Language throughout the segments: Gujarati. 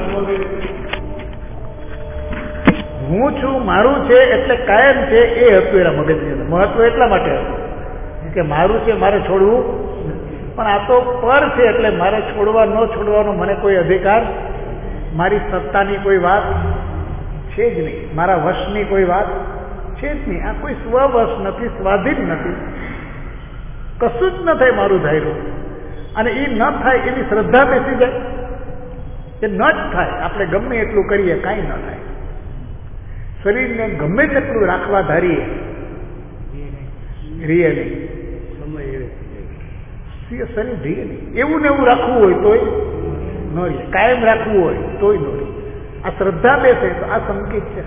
હું છું, મારું છે એટલે કાયમ છે, એ હતું એના મગજની અંદર. મહત્વ એટલા માટે હતું કે મારું છે, મારે છોડવું, પણ આ તો પર છે એટલે મારે છોડવા ન છોડવાનો મને કોઈ અધિકાર, મારી સત્તાની કોઈ વાત છે જ નહીં, મારા વશની કોઈ વાત છે જ નહીં. આ કોઈ સ્વવશ નથી, સ્વાધીન નથી, કશું જ ન થાય મારું ધાર્યું. અને એ ન થાય એની શ્રદ્ધા બેસી જાય, એ ન જ થાય. આપણે ગમે એટલું કરીએ કાંઈ ન થાય. શરીરને ગમે તેટલું રાખવા ધારીએ, રીએ નહીં, શરીર રીએ નહીં. એવું ને એવું રાખવું હોય તોય ન રહે, કાયમ રાખવું હોય તોય ન રહે. આ શ્રદ્ધા બેસે તો આ સંકેત છે.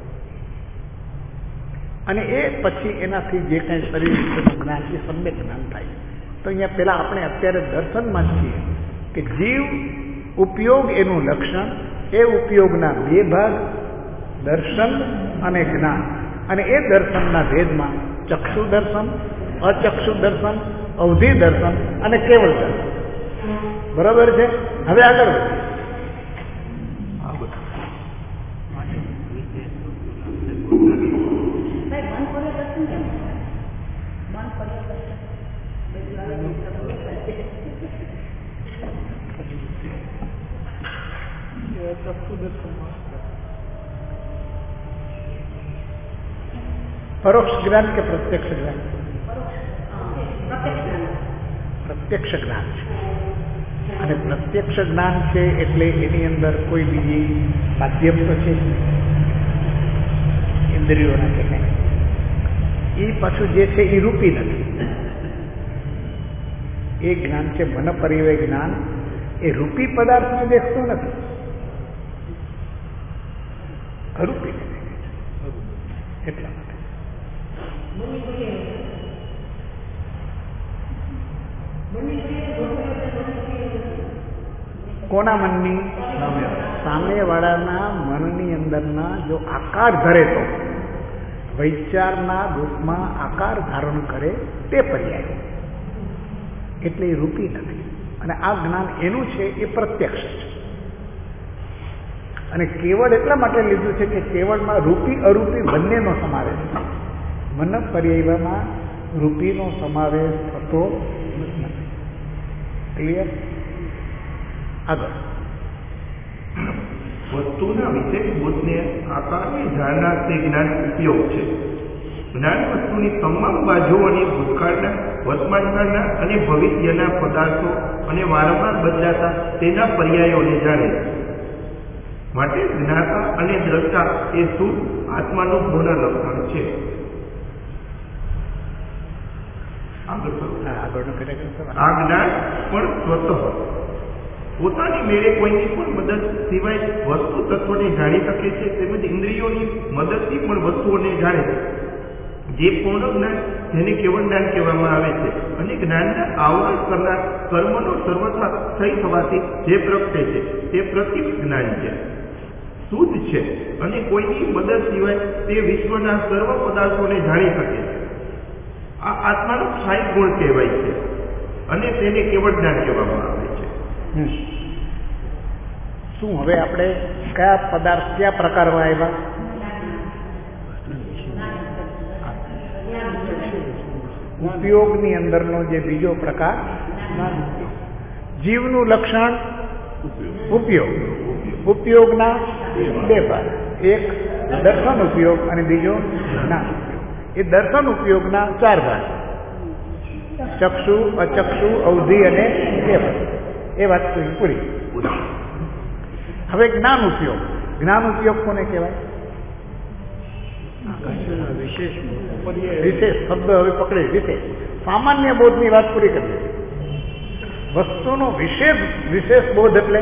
અને એ પછી એનાથી જે કાંઈ શરીર વિશેનું જ્ઞાન, એ સમ્યક જ્ઞાન થાય. તો અહીંયા પેલા આપણે અત્યારે દર્શનમાં જ છીએ કે જીવ ઉપયોગ એનું લક્ષણ, એ ઉપયોગના બે ભાગ, દર્શન અને જ્ઞાન. અને એ દર્શનના ભેદમાં ચક્ષુ દર્શન, અચક્ષુ દર્શન, અવધિ દર્શન અને કેવળ દર્શન. બરાબર છે? હવે આગળ વધીએ. પરોક્ષ જ્ઞાન કે પ્રત્યક્ષ જ્ઞાન? પ્રત્યક્ષ જ્ઞાન છે. અને પ્રત્યક્ષ જ્ઞાન છે એટલે એની અંદર કોઈ બીજી માધ્યમ તો છે જ નહીં, ઇન્દ્રિયોના કે કંઈ. એ પાછું જે છે એ રૂપી નથી. એ જ્ઞાન છે મન પરિવય જ્ઞાન, એ રૂપી પદાર્થને દેખતું નથી, અરૂપી નથી. એટલા માટે કોના મનની? સામેવાળાના મનની અંદરના જો આકાર ધરે તો વિચારના રૂપમાં આકાર ધારણ કરે તે પર્યાય, એટલે એ રૂપી નથી. અને આ જ્ઞાન એનું છે, એ પ્રત્યક્ષ છે. અને કેવળ એટલા માટે લીધું છે કે કેવળમાં રૂપી અરૂપી બંનેનો સમાવેશ છે. મન પર્યાયમાં રૂપીનો સમાવેશ થતો નથી. ક્લિયર? આગળ. વસ્તુના વિશેષ બોધને આકારને જાણનાર તે જ્ઞાન ઉપયોગ છે. જ્ઞાન વસ્તુની તમામ બાજુઓની ભૂતકાળના, વર્તમાનકાળના અને ભવિષ્યના પદાર્થો અને વારંવાર બદલાતા તેના પર્યાયોને જાણે છે. માટે જ્ઞાતા અને દ્રષ્ટા એ શુદ્ધ આત્માનું પૂર્ણ લક્ષણ છે. આ જ્ઞાન પણ સ્વતઃ પોતાની મેળે કોઈની પણ મદદ સિવાય વસ્તુ તત્વને જાણી શકે છે, તેમજ ઇન્દ્રિયોની મદદથી પણ વસ્તુઓને જાણે છે. જે પૂર્ણ જ્ઞાન, જેને કેવળ જ્ઞાન કહેવામાં આવે છે, અને જ્ઞાનના આવરણ કરનાર કર્મનો સર્વથા થઈ થવાથી જે પ્રગટે છે તે પ્રતિપ જ્ઞાન છે, શુદ્ધ છે, અને કોઈની મદદ સિવાય તે વિશ્વના સર્વ પદાર્થોને જાણી શકે છે. આ આત્માનો સ્થાયી ગુણ કહેવાય છે, અને તેને કેવળ જ્ઞાન કહેવામાં આવે છે. શું હવે આપણે કયા પદાર્થ, કયા પ્રકારમાં આવ્યા? ઉપયોગની અંદરનો જે બીજો પ્રકાર, જીવનું લક્ષણ ઉપયોગ. ઉપયોગના બે ભાગ, એક દર્શન ઉપયોગ અને બીજો જ્ઞાન ઉપયોગ. એ દર્શન ઉપયોગના ચાર ભાગ, ચક્ષુ, અચક્ષુ, અવધિ અને કેવળ. એ વાત પૂરી. હવે જ્ઞાન ઉપયોગ. જ્ઞાન ઉપયોગ કોને કહેવાય? વિશેષ શબ્દ હવે પકડે. વિશેષ સામાન્ય બોધની વાત પૂરી કરી. વસ્તુનો વિશેષ બોધ એટલે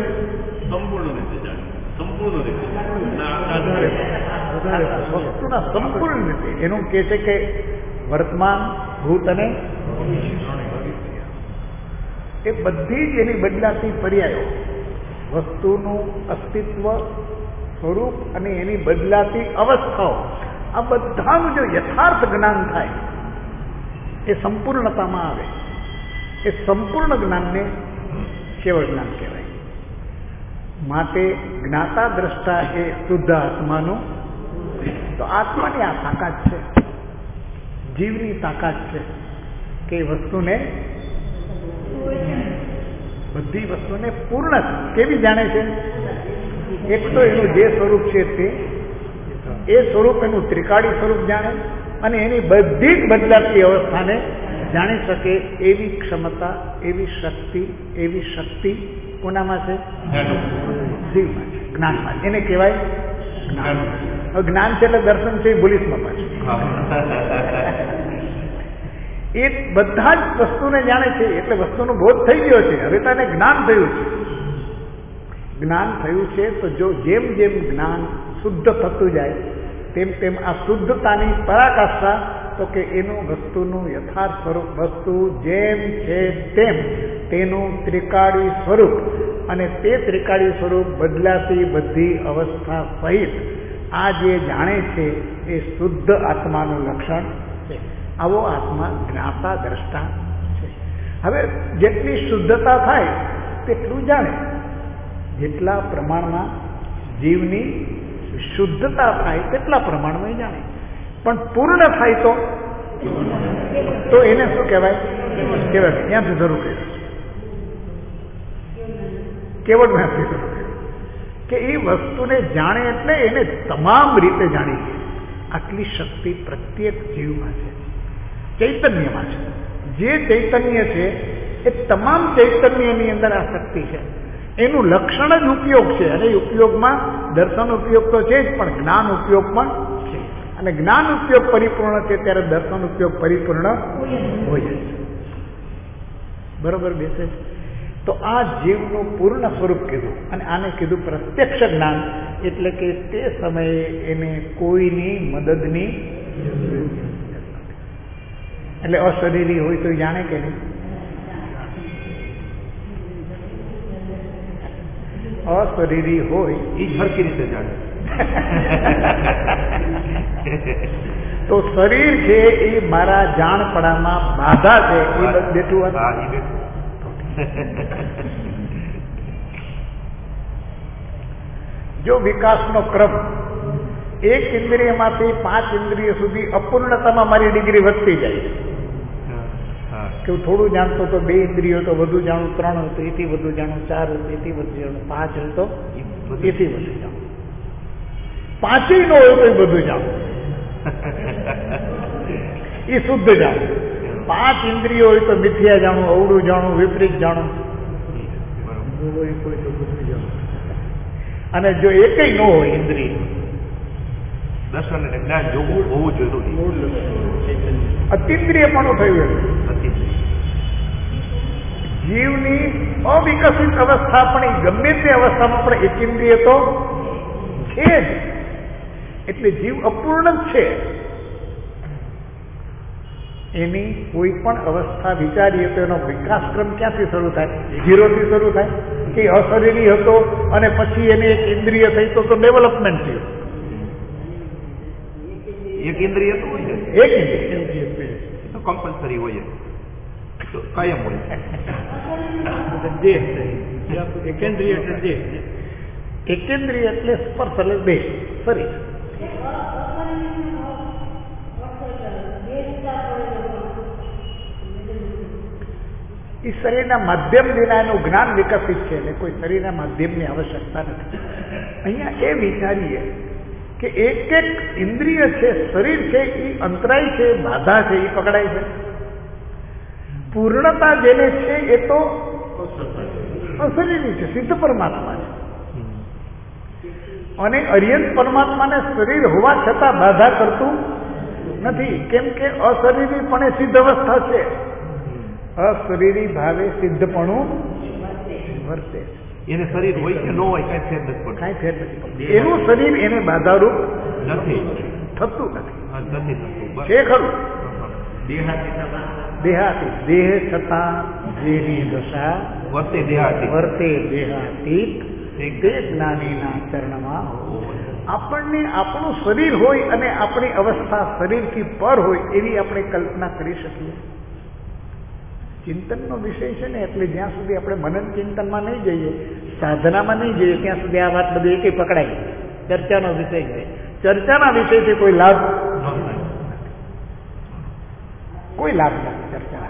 વસ્તુના સંપૂર્ણ રીતે. એનું કહે છે કે વર્તમાન, ભૂત અને એ બધી જ એની બદલાતી પર્યાયો, વસ્તુનું અસ્તિત્વ, સ્વરૂપ અને એની બદલાતી અવસ્થાઓ, આ બધાનું જો યથાર્થ જ્ઞાન થાય એ સંપૂર્ણતામાં આવે. એ સંપૂર્ણ જ્ઞાનને કેવળ જ્ઞાન કહેવાય. માટે જ્ઞાતા દ્રષ્ટા એ શુદ્ધ આત્માનું. તો આત્માની આ તાકાત છે, જીવની તાકાત છે કે વસ્તુને, બધી વસ્તુને પૂર્ણ કેવી જાણે છે. એક તો એનું જે સ્વરૂપ છે તે, એ સ્વરૂપ એનું ત્રિકાળી સ્વરૂપ જાણે, અને એની બધી જ બદલાતી અવસ્થાને જાણી શકે એવી ક્ષમતા, એવી શક્તિ કોનામાં છે? જીવમાં છે, જ્ઞાનમાં. એને કહેવાય જ્ઞાન. જ્ઞાન છે એટલે દર્શન છે એ ભૂલીસમાં પાછું. એ બધા જ વસ્તુને જાણે છે એટલે વસ્તુનો બોધ થઈ ગયો છે. હવે તને જ્ઞાન થયું છે. જ્ઞાન થયું છે તો જો જેમ જેમ જ્ઞાન શુદ્ધ થતું જાય તેમ તેમ આ શુદ્ધતાની પરાકાષ્ઠા, તો કે એનું વસ્તુનું યથાર્થ સ્વરૂપ, વસ્તુ જેમ છે તેમ તેનું ત્રિકાળી સ્વરૂપ, અને તે ત્રિકાળી સ્વરૂપ બદલાતી બધી અવસ્થા સહિત આ જે જાણે છે એ શુદ્ધ આત્માનું લક્ષણ છે. આવો આત્મા જ્ઞાતા દ્રષ્ટા છે. હવે જેટલી શુદ્ધતા થાય તેટલું જાણે. જેટલા પ્રમાણમાં જીવની શુદ્ધતા થાય તેટલા પ્રમાણમાં જાણે. પણ પૂર્ણ થાય તો એને શું કહેવાય? કેવળ. ક્યાંથી શરૂ કર્યું? કેવળ ક્યાંથી શરૂ કર્યું? કે એ વસ્તુને જાણે એટલે એને તમામ રીતે જાણી લે. આટલી શક્તિ પ્રત્યેક જીવમાં છે, ચૈતન્યમાં છે. જે ચૈતન્ય છે એ તમામ ચૈતન્યની અંદર આ શક્તિ છે. એનું લક્ષણ જ ઉપયોગ છે, અને ઉપયોગમાં દર્શન ઉપયોગ તો છે જ, પણ જ્ઞાન ઉપયોગ પણ છે. અને જ્ઞાન ઉપયોગ પરિપૂર્ણ છે ત્યારે દર્શન ઉપયોગ પરિપૂર્ણ હોય છે. બરોબર બેસે છે. તો આ જીવનું પૂર્ણ સ્વરૂપ કીધું, અને આને કીધું પ્રત્યક્ષ જ્ઞાન. એટલે કે તે સમયે એને કોઈની મદદની, એટલે અશરીરી હોય તો જાણે કે નહીં? અશરીરી હોય એ સરખી રીતે જાણે. તો શરીર છે એ મારા જાણપણામાં બાધા છે, એ બેઠું હતું. જો વિકાસનો ક્રમ એક ઇન્દ્રિયમાંથી 5 ઇન્દ્રિય સુધી અપૂર્ણતામાં મારી ડિગ્રી વધતી જાય કે હું થોડું જાણતો તો 2 ઇન્દ્રિયો તો વધુ જાણું, 3 હોય તો એથી વધુ જાણું, 4 હોય તો એથી વધુ જાણું, 5 હોય તો એથી વધુ જાણું, 5 નો હોય તો એ બધું જાણું. એ શુદ્ધ જાણું. 5 ઇન્દ્રિયો હોય તો મિથ્યા જાણું, અવળું જાણું, વિપરીત જાણું, અને જો એકય ન હોય ઇન્દ્રિય, દર્શન અને જ્ઞાન જોવું હોવું જરૂરી. અતિન્દ્રિયપણું થયું. જીવની અવિકસિત અવસ્થા પણ ગમે તે અવસ્થામાં પણ એકેન્દ્રિય તો છે જ. એટલે જીવ અપૂર્ણ જ છે. એની કોઈ પણ અવસ્થા વિચારીએ તો એનો વિકાસક્રમ ક્યાંથી શરૂ થાય? 0 થી શરૂ થાય કે અશરીરી હતો અને પછી એને એક ઇન્દ્રિય થઈ તો ડેવલપમેન્ટ થયું. એક ઇન્દ્રિય તો હોય, એક ઇન્દ્રિય તો કમ્પલસરી હોય, તો કાયમ હોય. એકેન્દ્રિય એટલે દેહ. એકેન્દ્રિય એટલે સ્પર્શ એટલે દેહ, શરીર. એ શરીરના માધ્યમ વિના એનું જ્ઞાન વિકસિત છે, એટલે કોઈ શરીરના માધ્યમની આવશ્યકતા નથી. અહીંયા એ વિચારીએ કે એક એક ઇન્દ્રિય છે, શરીર છે, એ અંતરાય છે, બાધા છે, એ પકડાય છે. પૂર્ણતા જેને છે એ તો અશરીરી છે, સિદ્ધ પરમાત્મા છે. અને અર્યંત પરમાત્માને શરીર હોવા છતાં બાધા કરતું નથી. કેમ કે અશરીરી પણ એ સિદ્ધ અવસ્થા છે. અશરીરી ભાવે સિદ્ધપણું વર્તે. એને શરીર હોય કે ન હોય કઈ ફેર નથી પડતું. કઈ ફેર નથી પડતું. એનું શરીર એને બાધારૂપ નથી થતું નથી. છે ખરું. દેહાતી દેહ છતાં જેની દશા વર્તે દેહાતી દેહાતીત તે જ્ઞાનીના ચરણમાં. આપણને આપણું શરીર હોય અને આપણી અવસ્થા શરીરથી પર હોય એવી આપણે કલ્પના કરી શકીએ. ચિંતનનો વિષય છે ને, એટલે જ્યાં સુધી આપણે મનન ચિંતનમાં નહીં જઈએ, સાધનામાં નહીં જોઈએ ત્યાં સુધી આ વાત બધી એકે પકડાય. ચર્ચાનો વિષય છે. ચર્ચાના વિષયથી કોઈ લાભ કોઈ લાભ નથી. ચર્ચા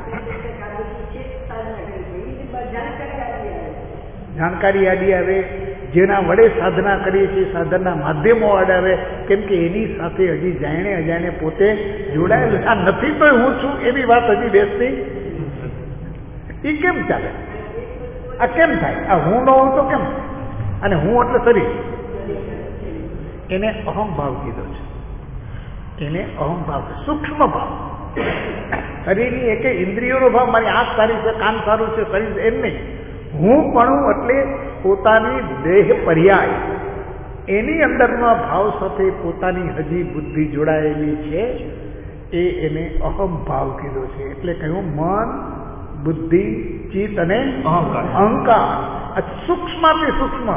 જાણકારી આડી આવે, જેના વડે સાધના કરીએ છીએ સાધનના માધ્યમો આડ આવે, કેમ કે એની સાથે હજી જાણે અજાણે પોતે જોડાયેલું. આ નથી તો હું છું એવી વાત હજી બેસતી એ કેમ ચાલે? આ કેમ થાય? આ હું ન હોઉં તો કેમ? અને હું એટલે શરીર, એને અહમભાવ કીધો છે. એને અહમભાવ, સૂક્ષ્મ ભાવ. શરીરની એકે ઇન્દ્રિયોનો ભાવ, મારી આંખ સારી છે, કાન સારું છે, શરીર, એમ નહીં. હું પણ એટલે પોતાની દેહ પર્યાય, એની અંદરના ભાવ સાથે પોતાની હજી બુદ્ધિ જોડાયેલી છે, એને અહમભાવ કીધો છે. એટલે કહ્યું મન, બુદ્ધિ, ચિત્ત અને અહંકાર. સૂક્ષ્મથી સૂક્ષ્મ.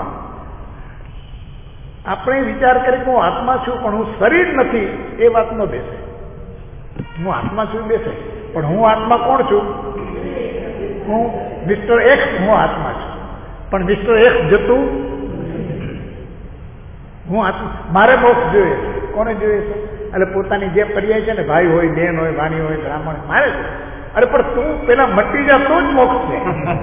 આપણે વિચાર કરીએ કે હું આત્મા છું પણ હું શરીર નથી, એ વાત ન બેસે. હું આત્મા છું બેસે, પણ હું આત્મા કોણ છું? હું મિસ્ટર એક્સ, હું આત્મા છું, પણ મિસ્ટર એક્સ જતું હું આત્મા. મારે મોક્ષ જોઈએ છે. કોને જોઈએ છે? એટલે પોતાની જે પર્યાય છે ને, ભાઈ હોય, બેન હોય, વાણી હોય, બ્રાહ્મણ, મારે છે. અરે પણ તું પેલા મટી જા તો જ મોક્ષ છે.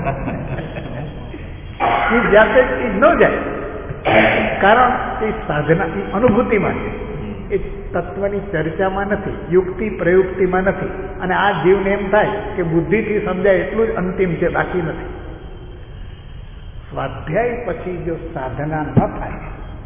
એ જાતે એ ન જાય, કારણ કે સાધના એ અનુભૂતિમાં છે. એ તત્વની ચર્ચામાં નથી, યુક્તિ પ્રયુક્તિમાં નથી. અને આ જીવને એમ થાય કે બુદ્ધિથી સમજાય એટલું જ અંતિમ છે, બાકી નથી. સ્વાધ્યાય પછી જો સાધના ન થાય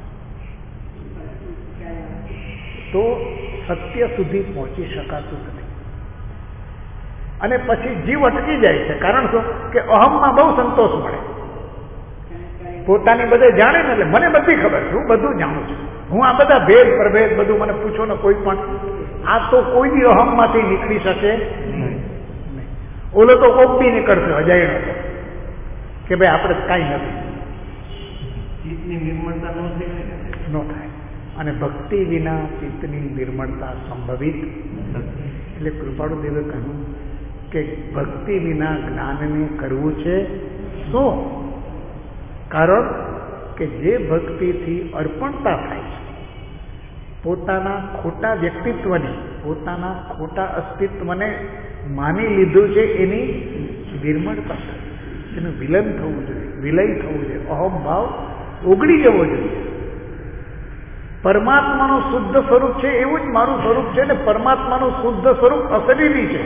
તો સત્ય સુધી પહોંચી શકાતું નથી. અને પછી જીવ અટકી જાય છે. કારણ શું? કે અહમમાં બહુ સંતોષ મળે. પોતાની બધે જાણે ને, એટલે મને બધી ખબર છે, હું બધું જાણું છું, હું આ બધા ભેદ પ્રભેદ બધું મને પૂછો ને કોઈ પણ. આ તો કોઈ બી અહમમાંથી નીકળી શકે નહીં. ઓલો તો કોક બી નીકળશે અજાયણો તો, કે ભાઈ આપણે કાંઈ નથી. ચિત્તની નિર્મળતા ન થાય. અને ભક્તિ વિના ચિત્તની નિર્મળતા સંભવિત નથી. એટલે કૃપાળુદેવે કહ્યું કે ભક્તિ વિના જ્ઞાનને કરવું છે શું? કારણ કે જે ભક્તિથી અર્પણતા થાય છે, પોતાના ખોટા વ્યક્તિત્વને, પોતાના ખોટા અસ્તિત્વને માની લીધું છે, એની નિર્મળતા, એનું વિલન થવું જોઈએ, વિલય થવું જોઈએ, અહમભાવ ઓગળી જવો જોઈએ. પરમાત્માનું શુદ્ધ સ્વરૂપ છે એવું જ મારું સ્વરૂપ છે ને, પરમાત્માનું શુદ્ધ સ્વરૂપ અશરીરી છે.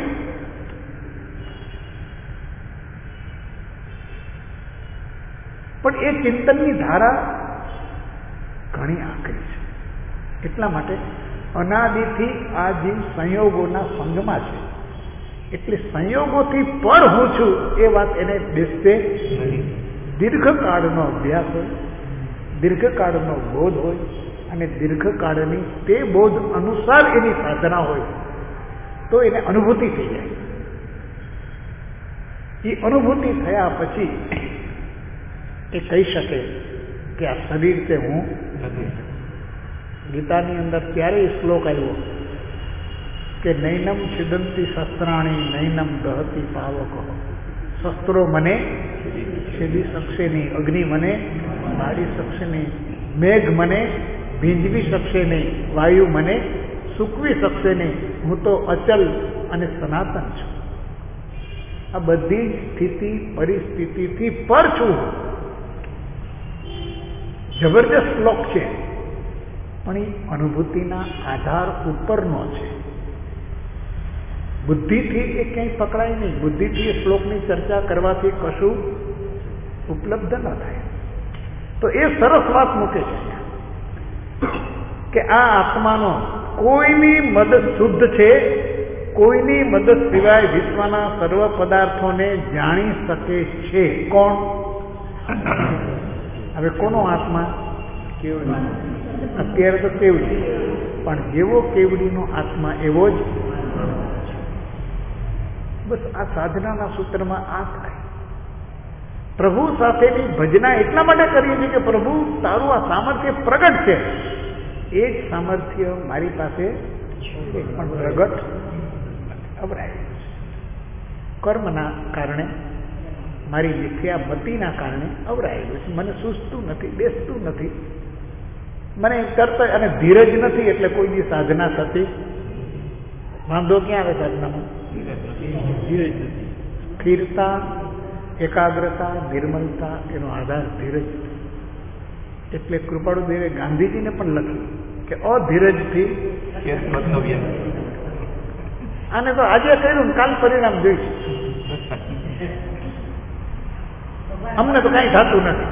પણ એ ચિંતનની ધારા ઘણી આકરી છે. એટલા માટે અનાદિથી આ જીવ સંયોગોના સંગમાં છે. એટલે સંયોગોથી પર હું છું એ વાત એને બેસતે નહીં. દીર્ઘકાળનો અભ્યાસ હોય, દીર્ઘકાળનો બોધ હોય, અને દીર્ઘકાળની તે બોધ અનુસાર એની સાધના હોય તો એને અનુભૂતિ થઈ જાય. એ અનુભૂતિ થયા પછી એ કહી શકે કે આ શરીર તે હું નથી. ગીતાની અંદર ક્યારેય શ્લોક આવ્યો કે નૈનમ છિદંતી શસ્ત્રાણી નૈનમ દહતી પાવક. શસ્ત્રો મને છેદી શકશે નહીં, અગ્નિ મને બાળી શકશે નહીં, મેઘ મને ભીંજવી શકશે નહીં, વાયુ મને સૂકવી શકશે નહીં. હું તો અચલ અને સનાતન છું. આ બધી સ્થિતિ પરિસ્થિતિથી પર છું. જબરજસ્ત શ્લોક છે, પણ એ અનુભૂતિના આધાર ઉપરનો છે. બુદ્ધિથી એ ક્યાંય પકડાય નહીં. બુદ્ધિથી એ શ્લોકની ચર્ચા કરવાથી કશું ઉપલબ્ધ ન થાય. તો એ સરસ વાત મૂકે છે કે આ આત્માનો કોઈની મદદ શુદ્ધ છે, કોઈની મદદ સિવાય વિશ્વના સર્વ પદાર્થોને જાણી શકે છે. કોણ? હવે કોનો આત્મા? કેવડી. અત્યારે તો કેવડી, પણ જેવો કેવડીનો આત્મા એવો જ. બસ આ સાધનાના સૂત્રમાં આ થાય. પ્રભુ સાથેની ભજના એટલા માટે કરીએ છીએ કે પ્રભુ તારું આ સામર્થ્ય પ્રગટ છે. એ જ સામર્થ્ય મારી પાસે પણ પ્રગટ અવરાય કર્મના કારણે મારી મિથ્યા મતિના કારણે અવરાયેલું છે. મને સૂઝતું નથી, બેસતું નથી, મને તરત, અને ધીરજ નથી એટલે કોઈની સાધના થતી. વાંધો ક્યાં આવે સાધનામાં? ધીરજ નથી. સ્થિરતા, એકાગ્રતા, નિર્મલતા એનો આધાર ધીરજ. એટલે કૃપાળુદેવે ગાંધીજીને પણ લખ્યું કે અધીરજથી આને તો આજે કર્યું ને કાલ પરિણામ જોઈશું. અમને તો કઈ થતું નથી.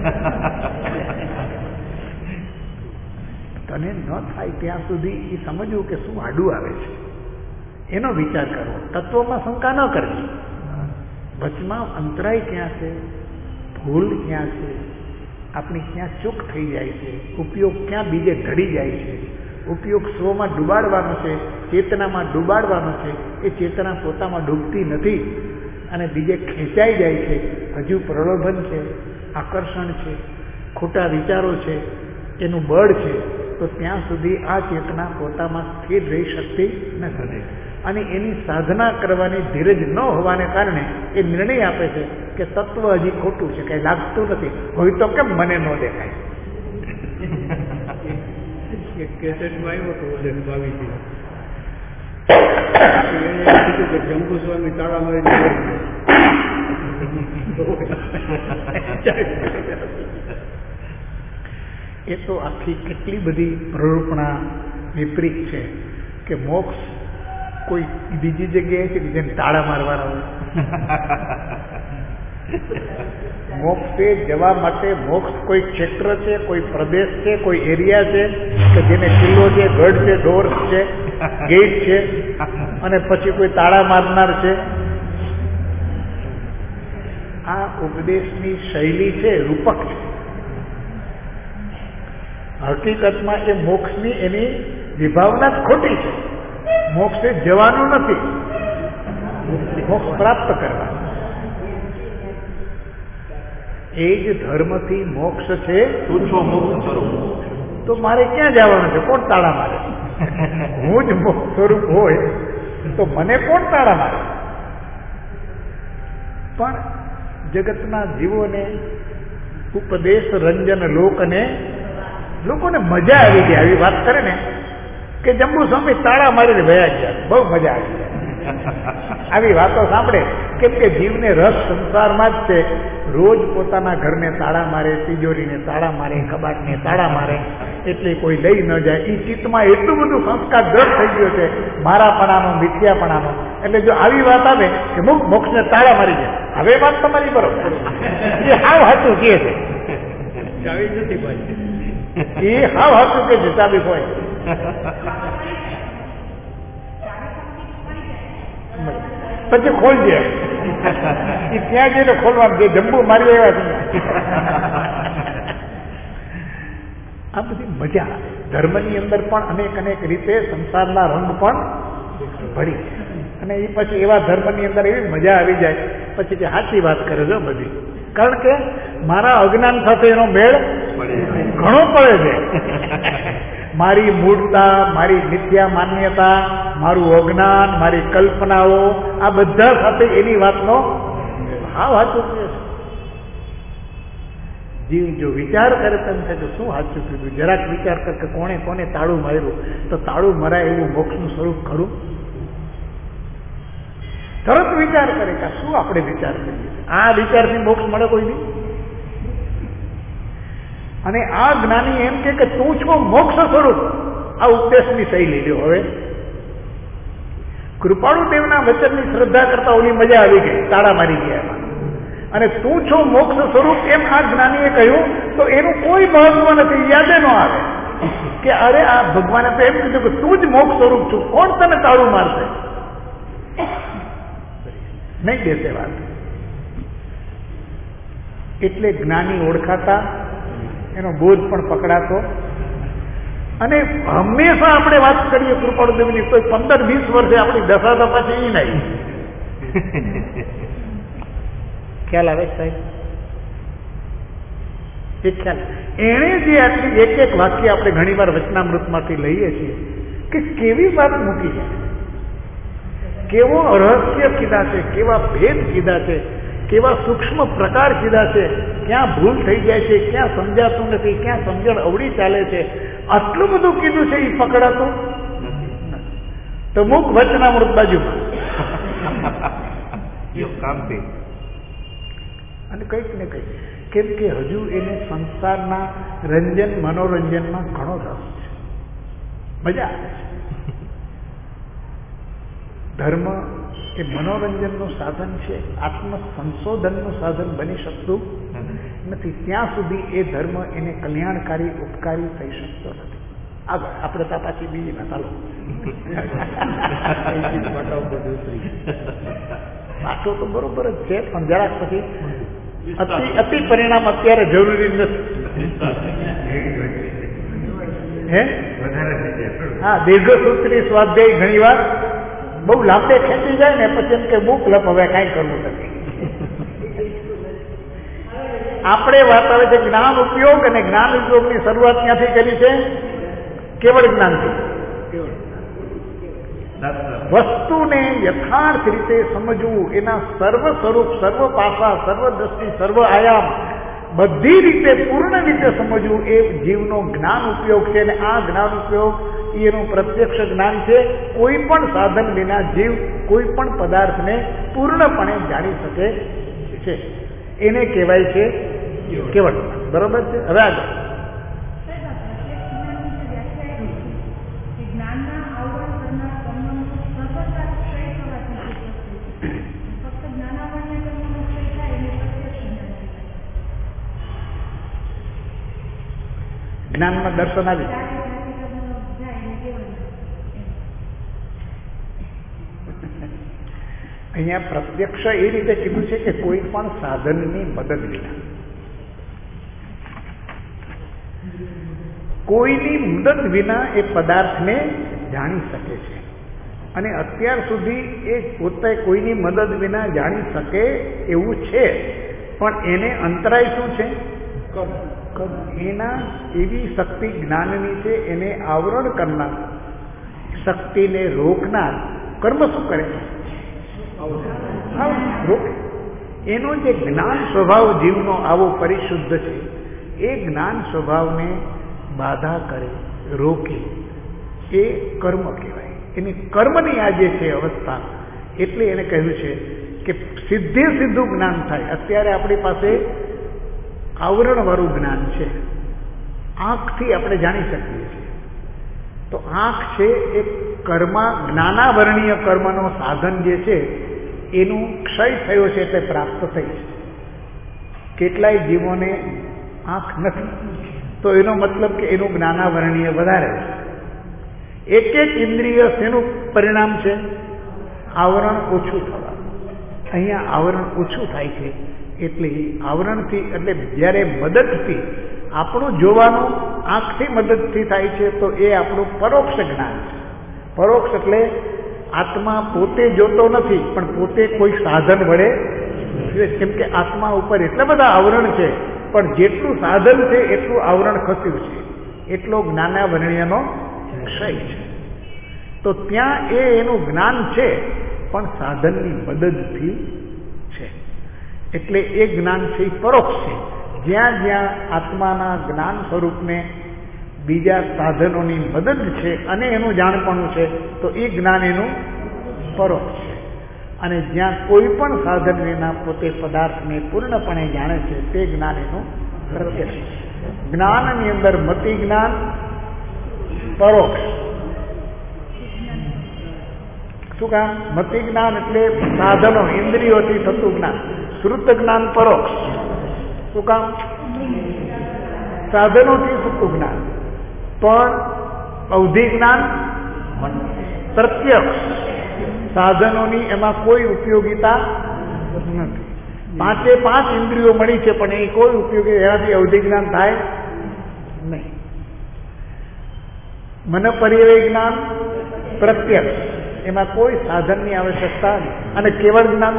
તને ન થાય ત્યાં સુધી એ સમજવું કે શું આડું આવે છે એનો વિચાર કરવો. તત્વમાં શંકા ન કરવી. વચમાં અંતરાય ક્યાં છે, ભૂલ ક્યાં છે, આપણી ક્યાં ચૂક થઈ જાય છે, ઉપયોગ ક્યાં બીજે ઢળી જાય છે, ઉપયોગ સ્વમાં ડૂબાડવાનો છે, ચેતનામાં ડૂબાડવાનો છે, એ ચેતના પોતામાં ડૂબતી નથી અને બીજે ખેંચાઈ જાય છે. હજુ પ્રલોભન છે, આકર્ષણ છે, ખોટા વિચારો છે, એનું બળ છે, તો ત્યાં સુધી આ ચેતના પોતામાં સ્થિર રહી શકતી નથી. અને એની સાધના કરવાની ધીરજ ન હોવાને કારણે એ નિર્ણય આપે છે કે તત્વ હજી ખોટું છે, કઈ લાગતું નથી, હોય તો કેમ મને ન દેખાય. જંબુ સ્વામી તાળા મારી એ તો આખી કેટલી બધી પ્રરૂપણા વિપરીત છે કે મોક્ષ કોઈ બીજી જગ્યાએ છે કે જેને તાળા મારવાના હોય. મોક્ષે જવા માટે મોક્ષ કોઈ ક્ષેત્ર છે, કોઈ પ્રદેશ છે, કોઈ એરિયા છે કે જેને કિલ્લો છે, ગઢ છે, ડોર છે, ગેટ છે અને પછી કોઈ તાળા મારનાર છે. આ ઉપદેશની શૈલી છે, રૂપક છે. હકીકતમાં એ મોક્ષની એની વિભાવના જ ખોટી છે. મોક્ષે જવાનું નથી, મોક્ષ પ્રાપ્ત કરવા. એ જ ધર્મથી મોક્ષ છે. તુચ્છો મોક્ષ સ્વરૂપ. તો મારે ક્યાં જવાનું છે? કોણ તાળા મારે? હું જ મોક્ષ સ્વરૂપ હોય તો મને કોણ તાળા મારે? પણ જગતના જીવોને ઉપદેશ રંજન લોકોને મજા આવી ગઈ. આવી વાત કરે ને કે જંબુ સ્વામી તાળા મારીને વયા ગયા, બહુ મજા આવી જાય. આવી વાતો સાંભળે કેમ કે જીવને રસ સંસારમાં જ છે. રોજ પોતાના ઘરને તાળા મારે, તિજોરીને તાળા મારે, કબાટને તાળા મારે, એટલે કોઈ લઈ ન જાય. એ ચિત્તમાં એટલું બધું સંસ્કાર દ્રઢ થઈ ગયો છે મારાપણાનો, મિથ્યાપણાનો. એટલે જો આવી વાત આવે કે મોક્ષને તાળા મારી જાય, હવે વાત તમારી બરોબર, એ હાવ હાચું કહે છે. ચાવી નથી ભાઈ, એ હાવ હાચું કે છે. ચાવી હોય પછી ખોલજે. એ ત્યાં જઈને ખોલવાનું, જે જંબુ મારી આવ્યા છે. આ બધી મજા ધર્મની અંદર પણ અનેક રીતે સંસારના રંગ પણ ભરી છે. અને એ પછી એવા ધર્મની અંદર એવી મજા આવી જાય પછી કે સાચી વાત કરે છે બધી. કારણ કે મારા અજ્ઞાન સાથે એનો મેળ ઘણો પડે છે. મારી મૂળતા, મારી મિથ્યા માન્યતા, મારું અજ્ઞાન, મારી કલ્પનાઓ, આ બધા સાથે એની વાતનો હાવ સાચું કહે છે. જીવ જો વિચાર કરે તેમ થાય તો શું સાચું કીધું. જરાક વિચાર કર કે કોને તાળું માર્યું, તો તાળું મરાય એવું મોક્ષનું સ્વરૂપ ખરું. તરત વિચાર કરે કે શું આપણે વિચાર કરીએ. આ વિચારથી મોક્ષ મળે કોઈ નહીં. અને આ જ્ઞાની એમ કે તું છો મોક્ષ સ્વરૂપ. આ ઉપદેશની શૈલી લ્યો. હવે કૃપાળુદેવના વચનની શ્રદ્ધા કરતા ઓલી મજા આવી ગઈ, તાળા મારી ગયા એમાં. અને તું છો મોક્ષ સ્વરૂપ એમ આ જ્ઞાનીએ કહ્યું તો એનું કોઈ મહત્વ નથી, યાદે ન આવે કે અરે આ ભગવાને તો એમ કીધું કે તું જ મોક્ષ સ્વરૂપ છું, કોણ તને તાળું મારશે? નહીં દેશે વાત. એટલે જ્ઞાની ઓળખાતા, એનો બોધ પણ પકડાતો. અને હંમેશા આપણે વાત કરીએ કૃપાળુદેવની તો 15-20 વર્ષે આપણી દશા તો પછી એ નહીં. ખ્યાલ આવે સાહેબ? એક ખ્યાલ. એણે જે આટલી એક વાક્ય આપણે ઘણી વાર વચનામૃતમાંથી લઈએ છીએ કે કેવી વાત મૂકી છે, કેવો રહસ્ય કીધા છે, કેવા ભેદ કીધા છે. કેવા સૂક્ષ્મ પ્રકાર કીધા છે, ક્યાં ભૂલ થઈ જાય છે, ક્યાં સમજાતું નથી, ક્યાં સમજણ અવળી ચાલે છે, આટલું બધું કીધું છે. એ પકડાતું તો મુખ વચનામૃત બાજુમાં અને કંઈક ને કંઈક, કેમ કે હજુ એને સંસારના રંજન મનોરંજનમાં ઘણો રસ છે, મજા આવે છે. ધર્મ એ મનોરંજનનું સાધન છે, આત્મ સંશોધનનું સાધન બની શકતું નથી. ત્યાં સુધી એ ધર્મ એને કલ્યાણકારી ઉપકારી થઈ શકતો નથી. આગળ આપણે ત્યાં પાછી બીજી ના ચાલો પાછો તો બરોબર જ છે, પણ જરાક પછી અતિ પરિણામ અત્યારે જરૂરી નથી. હે હા, દીર્ઘસૂત્રી સ્વાધ્યાય ઘણી વાર બહુ લાંબે ખેંચી જાય ને પછી એમ કે બુક લપ, હવે કાંઈ કરવું નથી. આપણે વાત આવે છે જ્ઞાન ઉપયોગ, અને જ્ઞાન ઉપયોગની શરૂઆત ક્યાંથી કરી છે? કેવળ જ્ઞાનથી. વસ્તુને યથાર્થ રીતે સમજવું, એના સર્વ સ્વરૂપ, સર્વ પાસા, સર્વ દ્રષ્ટિ, સર્વ આયામ બધી રીતે પૂર્ણ રીતે સમજવું એ જીવનો જ્ઞાન ઉપયોગ છે. અને આ જ્ઞાન ઉપયોગ એનું પ્રત્યક્ષ જ્ઞાન છે. કોઈ પણ સાધન વિના જીવ કોઈ પણ પદાર્થને પૂર્ણપણે જાણી શકે છે. એને કહેવાય છે કેવળ. બરોબર છે. હવે આગળ જ્ઞાનમાં દર્શન આવી. અહીંયા પ્રત્યક્ષ એ રીતે કીધું છે કે કોઈ પણ સાધનની મદદ વિના, કોઈની મદદ વિના એ પદાર્થને જાણી શકે છે. અને અત્યાર સુધી એ પોતે કોઈની મદદ વિના જાણી શકે એવું છે, પણ એને અંતરાય શું છે? એના એવી શક્તિ જ્ઞાનની છે, એને આવરણ કરનાર, શક્તિને રોકનાર કર્મ શું કરે? રોકે. એનો જે જ્ઞાન સ્વભાવ જીવનો આવો પરિશુદ્ધ છે, એ જ્ઞાન સ્વભાવને બાધા કરે, રોકે, એ કર્મ કહેવાય. એની કર્મની આ જે છે અવસ્થા, એટલે એને કહ્યું છે કે સીધે સીધું જ્ઞાન થાય. અત્યારે આપણી પાસે આવરણ વાળું જ્ઞાન છે, આંખથી આપણે જાણી શકીએ છીએ. તો આંખ છે એ જ્ઞાનાવરણીય કર્મનો સાધન જે છે એનું ક્ષય થયો છે એટલે પ્રાપ્ત થઈ છે. કેટલાય જીવોને આંખ નથી, તો એનો મતલબ કે એનું જ્ઞાનાવરણીય વધારે છે. એક એક ઇન્દ્રિય શેનું પરિણામ છે? આવરણ ઓછું થવાનું. અહીંયા આવરણ ઓછું થાય છે, એટલે આવરણથી, એટલે જ્યારે મદદથી આપણું જોવાનું આંખથી મદદથી થાય છે, તો એ આપણું પરોક્ષ જ્ઞાન છે. પરોક્ષ એટલે આત્મા પોતે જોતો નથી, પણ પોતે કોઈ સાધન વડે, કેમ કે આત્મા ઉપર એટલા બધા આવરણ છે, પણ જેટલું સાધન છે એટલું આવરણ ખસ્યું છે, એટલો જ્ઞાનાવરણીયનો ક્ષય છે. તો ત્યાં એનું જ્ઞાન છે, પણ સાધનની મદદથી છે. એટલે એ જ્ઞાન છે એ પરોક્ષ છે. જ્યાં જ્યાં આત્માના જ્ઞાન સ્વરૂપને બીજા સાધનોની મદદ છે અને એનું જાણપણું છે, તો એ જ્ઞાન એનું પરોક્ષ છે. અને જ્યાં કોઈ પણ સાધન વિના પોતે પદાર્થને પૂર્ણપણે જાણે છે, તે જ્ઞાન એનું પ્રત્યક્ષ છે. જ્ઞાનની અંદર મતિ જ્ઞાન પરોક્ષ. શું કામ? મતિ જ્ઞાન એટલે સાધનો, ઇન્દ્રિયોથી થતું જ્ઞાન. શ્રુત જ્ઞાન પરોક્ષ. શું કામ? સાધનોથી થતું જ્ઞાન. પણ અવધિ જ્ઞાન પ્રત્યક્ષ. સાધનોની એમાં કોઈ ઉપયોગિતા નથી. 5 ઇન્દ્રિયો મળી છે, પણ એ કોઈ ઉપયોગી, એનાથી અવધિ જ્ઞાન થાય નહીં. મન પર્યવય જ્ઞાન પ્રત્યક્ષ, એમાં કોઈ સાધનની આવશ્યકતા નહીં. અને કેવળ જ્ઞાન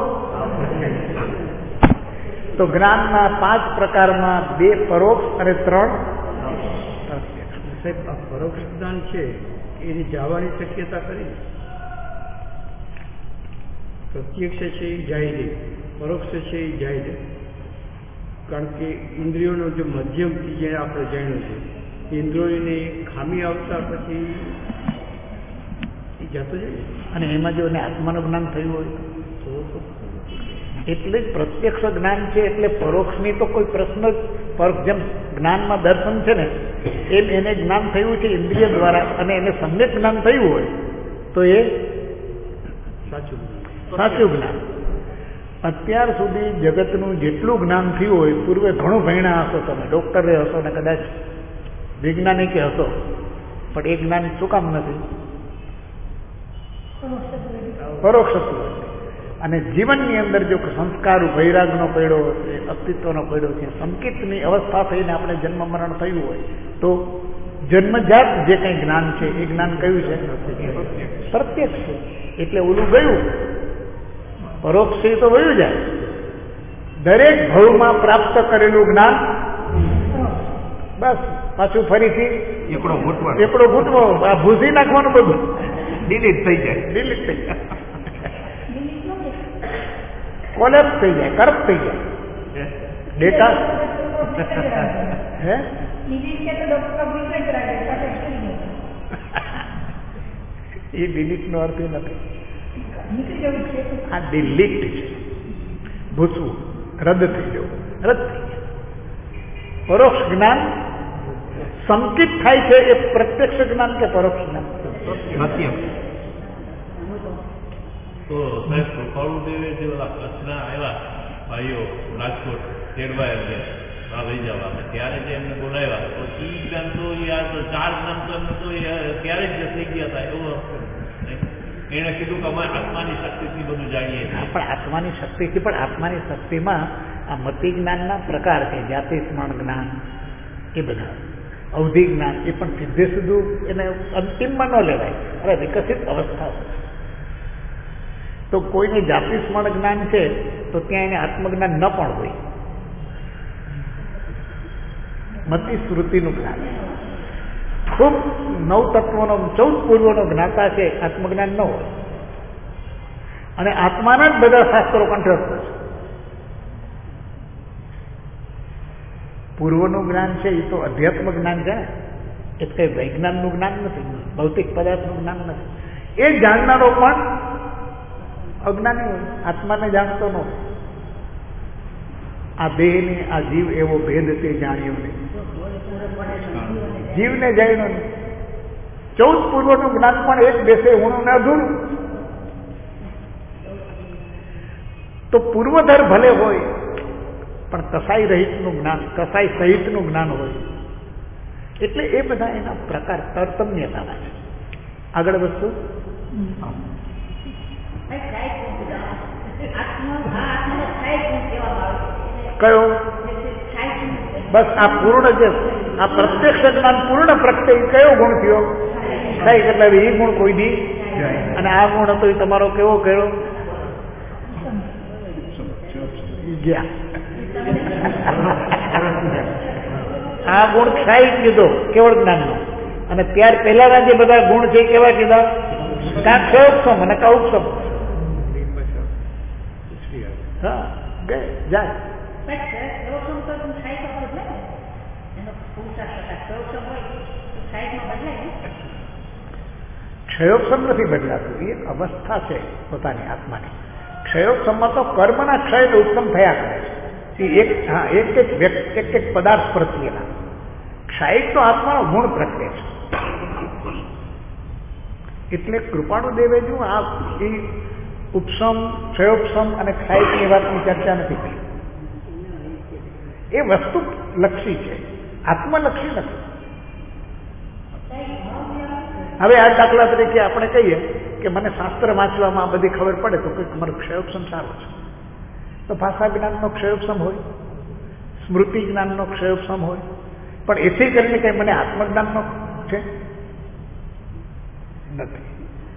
તો જ્ઞાનના 5 પ્રકારમાં 2 પરોક્ષ અને 3 પ્રત્યક્ષ. સાહેબ, આ પરોક્ષ જ્ઞાન છે એની જવાની શક્યતા કરી, પ્રત્યક્ષ છે એ જાય નહીં. પરોક્ષ છે એ જાય છે, કારણ કે ઇન્દ્રિયોનો જે મધ્યમથી જે આપણે જાણ્યું છે, ઇન્દ્રિયોની ખામી આવતા પછી એ જતો જાય. અને એમાં જો એને આત્માનું જ્ઞાન થયું હોય તો એટલે જ પ્રત્યક્ષ જ્ઞાન છે, એટલે પરોક્ષની તો કોઈ પ્રશ્ન જ. જેમ જ્ઞાનમાં દર્શન છે ને, એમ એને જ્ઞાન થયું છે ઇન્દ્રિય દ્વારા, અને એને સમ્યક જ્ઞાન થયું હોય તો એ સાચું જ્ઞાન. અત્યાર સુધી જગતનું જેટલું જ્ઞાન થયું હોય, પૂર્વે ઘણું ભણ્યા હશો તમે, ડોક્ટરે હશો ને કદાચ વૈજ્ઞાનિકે હશો, પણ એ જ્ઞાન શું કામ નથી? પરોક્ષ હતું. અને જીવનની અંદર જો સંસ્કાર વૈરાગનો પડ્યો છે, અસ્તિત્વનો પડ્યો છે, સંકિતની અવસ્થા થઈને આપણે જન્મ મરણ થયું હોય તો જન્મજાત જે કંઈ જ્ઞાન છે એ જ્ઞાન કયું છે? પ્રત્યક્ષ છે. એટલે ઓલું ગયું, પરોક્ષ છે તો વયું જાય. દરેક ભવમાં પ્રાપ્ત કરેલું જ્ઞાન બસ પાછું ફરીથી એકડો ઘૂંટવો, આ ભૂસી નાખવાનું, બધું ડિલીટ થઈ જાય, કોલેપ્સ થઈ જાય, કરપ્ટ થઈ જાય ડેટા. હે એ ડિલીટ નો અર્થ નથી, આ ડિલીટ છે, ભૂસવું, રદ થઈ જવું, રદ થઈ જાય. પરોક્ષ જ્ઞાન સંકિત થાય છે એ પ્રત્યક્ષ જ્ઞાન કે પરોક્ષ જ્ઞાન? તો સાહેબ કૃપાળુદેવે જે ઓલા કચ્છના આવ્યા ભાઈઓ રાજકોટ તેડવા એમને લઈ જવા, ત્યારે જે એમને બોલાવ્યા તો એ જ્ઞાન તો યાર તો 4 જ્ઞાન તો એમને તો ત્યારે જ થઈ ગયા હતા એવું. એને કીધું કે અમે આત્માની શક્તિથી બધું જાણીએ છીએ. પણ આત્માની શક્તિથી, પણ આત્માની શક્તિમાં આ મતિ જ્ઞાનના પ્રકાર છે, જાતિ સ્મરણ જ્ઞાન એ બધા, અવધિ જ્ઞાન એ પણ સીધે સીધું એને અંતિમમાં ન લેવાય, અરે વિકસિત અવસ્થાઓ. તો કોઈને જાતિ સ્મરણ જ્ઞાન છે તો ત્યાં એને આત્મજ્ઞાન ન પણ હોય. મતિ સ્મૃતિનું જ્ઞાન, ખૂબ 9 તત્વોનો 14 પૂર્વનો જ્ઞાતા છે, આત્મજ્ઞાન ન હોય. અને આત્માના જ બધા શાસ્ત્રો કંઠસ્થ છે. પૂર્વનું જ્ઞાન છે એ તો અધ્યાત્મ જ્ઞાન છે ને, એ કઈ વૈજ્ઞાનનું જ્ઞાન નથી, ભૌતિક પદાર્થનું જ્ઞાન નથી. એ જાણનારો પણ અજ્ઞાની હોય, આત્માને જાણતો ન હોય. આ દેહને આ જીવ એવો ભેદ તે જાણ્યો નહીં, જીવને જાણ્યો નહીં. 14 પૂર્વનું જ્ઞાન પણ એક બેસે ઊણું ને અધૂરું. તો પૂર્વધર ભલે હોય પણ કસાઈ રહિતનું જ્ઞાન, કસાઈ સહિતનું જ્ઞાન હોય. એટલે એ બધા એના પ્રકાર તરતમ્યતાના છે. આગળ વસ્તુ કયો? બસ આ પૂર્ણ જે આ પ્રત્યક્ષ જ્ઞાન પૂર્ણ પ્રત્યય કયો ગુણ થયો? થાય એટલે એ ગુણ કોઈ દી. અને આ ગુણ હતો એ તમારો કેવો કયો? આ ગુણ ક્ષાય કીધો કેવળ જ્ઞાનનો. અને ત્યાર પહેલાના જે બધા ગુણ છે કેવા કીધા? કાં ક્ષયોક્ષમ અને કાં ઉપસમ. હા જાય ક્ષયોક્ષમ નથી બદલાતું, એ અવસ્થા છે પોતાની આત્માની. ક્ષયોક્ષમમાં તો કર્મના ક્ષય ઉત્પન્ન થયા કરે છે, એક એક પદાર્થ પ્રત્યેના. ક્ષાયિક તો આત્માનો ગુણ પ્રત્યે છે. એટલે કૃપાળુદેવે જો આ ઉપસમ, ક્ષયોપસમ અને ક્ષાયિકની વાતની ચર્ચા નથી કરી. એ વસ્તુ લક્ષી છે, આત્મલક્ષી નથી. હવે આ દાખલા તરીકે આપણે કહીએ કે મને શાસ્ત્ર વાંચવામાં બધી ખબર પડે તો કંઈક મારો ક્ષયોપસમ સારો છે, તો ભાષા જ્ઞાનનો ક્ષયોપસમ હોય, સ્મૃતિ જ્ઞાનનો ક્ષયોપસમ હોય, પણ એથી કરીને કંઈ મને આત્મજ્ઞાનનો છે નથી.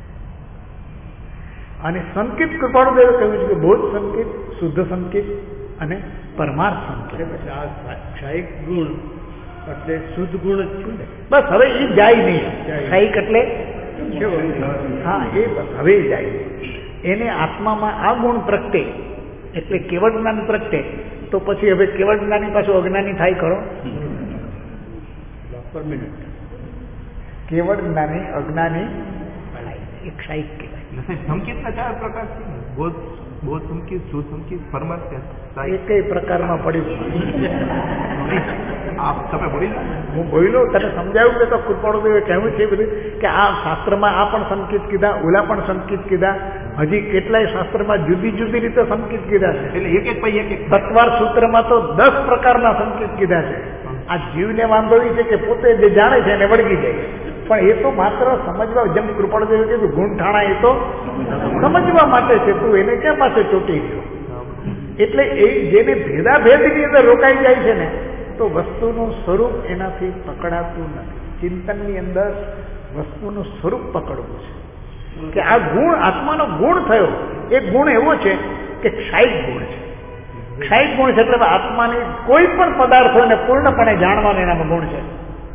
અને સંકેત કૃપાળુદેવે કહ્યું છે કે બોધ સંકેત, શુદ્ધ સંકેત અને પરમાર્થ સંકેત. આ ક્ષાયિક ગુણ એટલે શુદ્ધ ગુણ જ છું ને. બસ હવે એ જાય નહીં. ક્ષાયિક એટલે હા, એ બસ હવે જાય. એને આત્મામાં આ ગુણ પ્રગટે એટલે કેવળ જ્ઞાન પ્રગટે તો પછી હવે કેવળ જ્ઞાની પાછું અજ્ઞાની થાય ખરો? કેવળ જ્ઞાની અજ્ઞાની એક ક્ષાયિક કહેવાય. સંકેતના 4 પ્રકાર છે ને, બોધ સંકેત, સુસંકેત, પરમાર્થ. એક પ્રકારમાં પડ્યું તમે બોલી હું બોલ્યો તને સમજાવ્યું કે તો કૃપાળુદેવે કહેવું છે બધું કે આ શાસ્ત્રમાં આ પણ સંકેત કીધા, ઓલા પણ સંકેત કીધા, હજી કેટલાય શાસ્ત્રમાં જુદી જુદી રીતે સંકેત કીધા છે. એટલે એક તત્વાર સૂત્રમાં તો 10 પ્રકારના સંકેત કીધા છે. આ જીવને વાંધો એ છે કે પોતે જે જાણે છે એને વળગી જાય, પણ એ તો માત્ર સમજવા, જેમ કૃપાળુદેવે કીધું ગુણ ઠાણા, એ તો સમજવા માટે છે. તું એને ક્યાં પાસે ચોટી ગયો? એટલે એ જેને ભેદાભેદની અંદર રોકાઈ જાય છે ને, તો વસ્તુનું સ્વરૂપ એનાથી પકડાતું નથી. ચિંતનની અંદર વસ્તુનું સ્વરૂપ પકડવું છે કે આ ગુણ આત્માનો ગુણ થયો. એ ગુણ એવો છે કે ક્ષાયિક ગુણ છે. ક્ષાયિક ગુણ છે એટલે આત્માની કોઈ પણ પદાર્થોને પૂર્ણપણે જાણવાનો એનામાં ગુણ છે.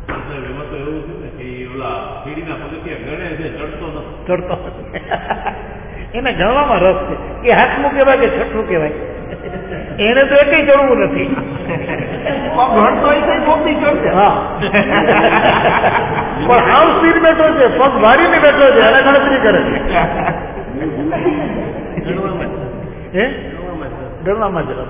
ચડતો એને ગણવામાં રસ છે. એ હાથમું કહેવાય કે છઠ્ઠું કહેવાય, એને તો એ કઈ ચડવું નથી. હા, પણ હાવ સ્થિર બેઠો છે, પગ ભારીને બેઠો છે અને ગણતરી કરે છે. ગણવામાં જ રસ.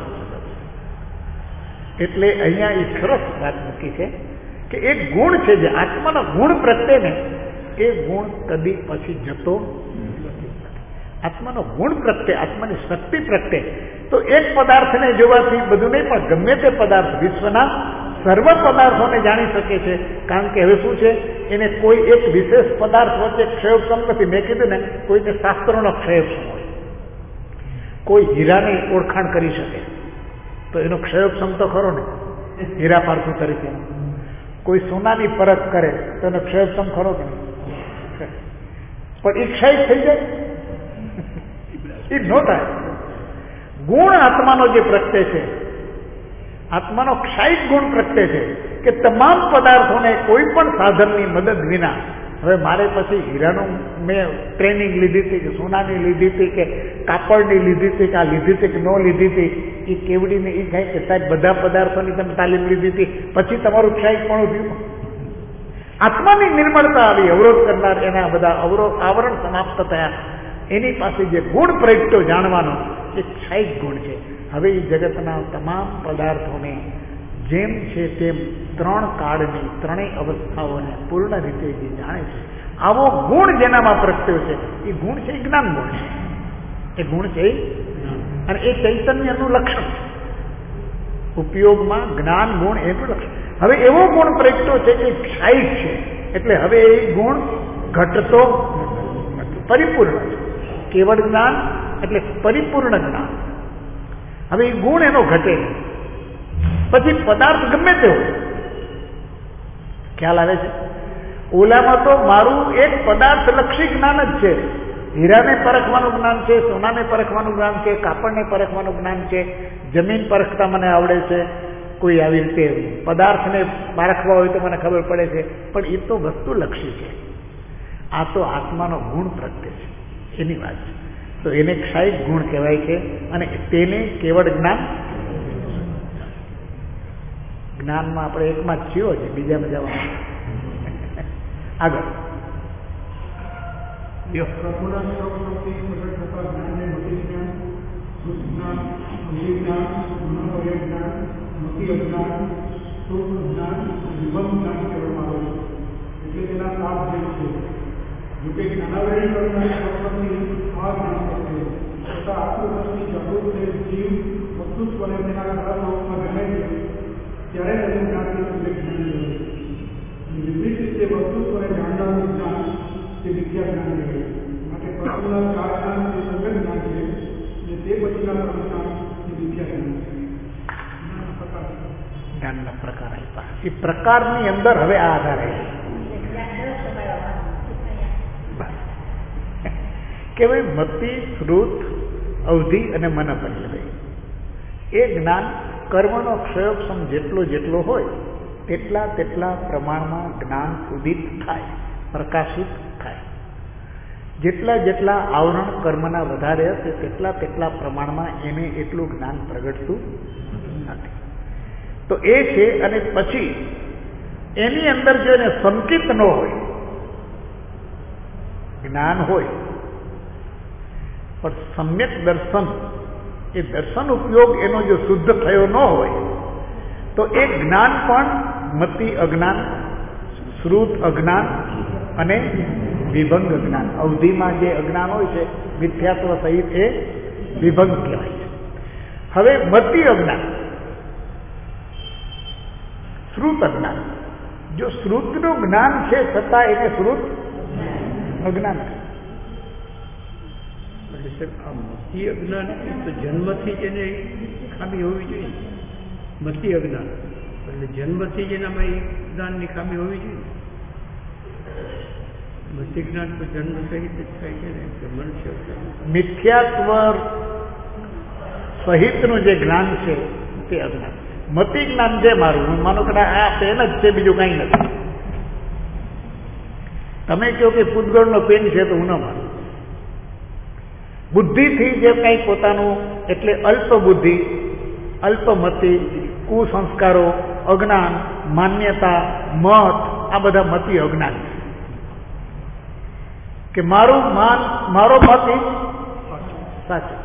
એટલે અહીંયા એ સરસ વાત મૂકી છે કે એક ગુણ છે જે આત્માનો ગુણ પ્રત્યે ને, એ ગુણ કદી પછી જતો નથી. આત્માનો ગુણ પ્રત્યે, આત્માની શક્તિ પ્રત્યે તો એક પદાર્થને જોવાથી બધું નહીં, પણ ગમે તે પદાર્થ, વિશ્વના સર્વ પદાર્થોને જાણી શકે છે. કારણ કે હવે શું છે, એને કોઈ એક વિશેષ પદાર્થ વચ્ચે ક્ષયોક્ષમ નથી. મેં કીધું ને, કોઈને શાસ્ત્રોનો ક્ષયોક્ષમ હોય, કોઈ હીરાની ઓળખાણ કરી શકે તો એનો ક્ષયોક્ષમ તો ખરો ને, હીરા પારખું તરીકે. કોઈ સોનાની પરખ કરે તો એનો ક્ષયોક્ષમ ખરો કે નહીં? પણ એ ક્ષય થઈ જાય, એ ન થાય. ગુણ આત્માનો જે પ્રત્યે છે, આત્માનો ક્ષાયિક ગુણ પ્રત્યે છે કે તમામ પદાર્થોને કોઈ પણ સાધનની મદદ વિના, હવે મારે પછી હીરાનું મેં ટ્રેનિંગ લીધી હતી કે સોનાની લીધી હતી કે કાપડની લીધી હતી કે આ લીધી હતી કે ન લીધી હતી, એ કેવડીને એ કાંઈ કે સાહેબ બધા પદાર્થોની તમે તાલીમ લીધી હતી પછી તમારું ક્ષાયિકપણું થયું. આત્માની નિર્મળતા આવી, અવરોધ કરનાર એના બધા આવરણ સમાપ્ત થયા. એની પાસે જે ગુણ પ્રગટ્યો જાણવાનો, એ ક્ષાયિક ગુણ છે. હવે એ જગતના તમામ પદાર્થોને જેમ છે તેમ 3 કાળની 3 અવસ્થાઓને પૂર્ણ રીતે જે જાણે છે, આવો ગુણ જેનામાં પ્રગટ્યો છે, એ ગુણ છે જ્ઞાન ગુણ છે. એ ગુણ છે અને એ ચૈતન્યનું લક્ષણ છે. ઉપયોગમાં જ્ઞાન ગુણ એનું લક્ષણ. હવે એવો ગુણ પ્રગટ્યો છે કે ક્ષાયિક છે, એટલે હવે એ ગુણ ઘટતો નથી, પરિપૂર્ણ છે. કેવળ જ્ઞાન એટલે પરિપૂર્ણ જ્ઞાન. હવે એ ગુણ એનો ઘટે પછી પદાર્થ ગમે તે હોય, ખ્યાલ આવે છે? ઓલામાં તો મારું એક પદાર્થ લક્ષી જ્ઞાન જ છે. હીરાને પરખવાનું જ્ઞાન છે, સોનાને પરખવાનું જ્ઞાન છે, કાપડને પરખવાનું જ્ઞાન છે, જમીન પરખતા મને આવડે છે. કોઈ આવી રીતે પદાર્થને પારખવા હોય તો મને ખબર પડે છે, પણ એ તો વસ્તુ લક્ષી છે. આ તો આત્માનો ગુણ પ્રત્યે છે, એની વાત છે. તો એને ક્ષાયિક ગુણ કહેવાય છે અને તેને કેવળ જ્ઞાન. જ્ઞાનમાં આપણે એકમાં જ થયો છે, બીજામાં જવાનું. આગળ જ્ઞાનના પ્રકાર આપ્યા. એ પ્રકારની અંદર હવે આ આધારે કે ભાઈ મતિ, શ્રુત, અવધિ અને મન પંચમય. એ જ્ઞાન કર્મનો ક્ષયોક્ષમ જેટલો હોય તેટલા પ્રમાણમાં જ્ઞાન ઉદિત થાય, પ્રકાશિત થાય. જેટલા જેટલા આવરણ કર્મના વધારે હશે તેટલા પ્રમાણમાં એને એટલું જ્ઞાન પ્રગટતું નથી. તો એ છે. અને પછી એની અંદર જો એને સંકિત ન હોય, જ્ઞાન હોય પણ સમ્યક દર્શન, એ દર્શન ઉપયોગ એનો જો શુદ્ધ થયો ન હોય તો એ જ્ઞાન પણ મતિ અજ્ઞાન, શ્રુત અજ્ઞાન અને વિભંગ જ્ઞાન, અવધિમાં જે અજ્ઞાન હોય છે મિથ્યાત્વ સહિત એ વિભંગ કહેવાય છે. હવે મતિ અજ્ઞાન, શ્રુત અજ્ઞાન, જો શ્રુતનું જ્ઞાન છે છતાં એને શ્રુત અજ્ઞાન મતિ અજ્ઞાન તો જન્મથી જ એને ખામી હોવી જોઈએ. મતિ અજ્ઞાન એટલે જન્મથી જ એનામાં એ જ્ઞાનની ખામી હોવી જોઈએ. મતિ જ્ઞાન તો જન્મ સહિત જ થાય છે ને, મનુષ્ય મિથ્યાત્વ સહિતનું જે જ્ઞાન છે તે અજ્ઞાન. મતિ જ્ઞાન છે મારું, હું માનો કે આ પેન જ છે, બીજું કઈ નથી. તમે કહો કે પૂતગળનો પેન છે તો હું ન માનું. બુદ્ધિથી જે કંઈ પોતાનું, એટલે અલ્પ બુદ્ધિ, અલ્પમતિ, કુસંસ્કારો, અજ્ઞાન, માન્યતા, મત, આ બધા મતિ અજ્ઞાન છે. કે મારું માન, મારો મત સાચો,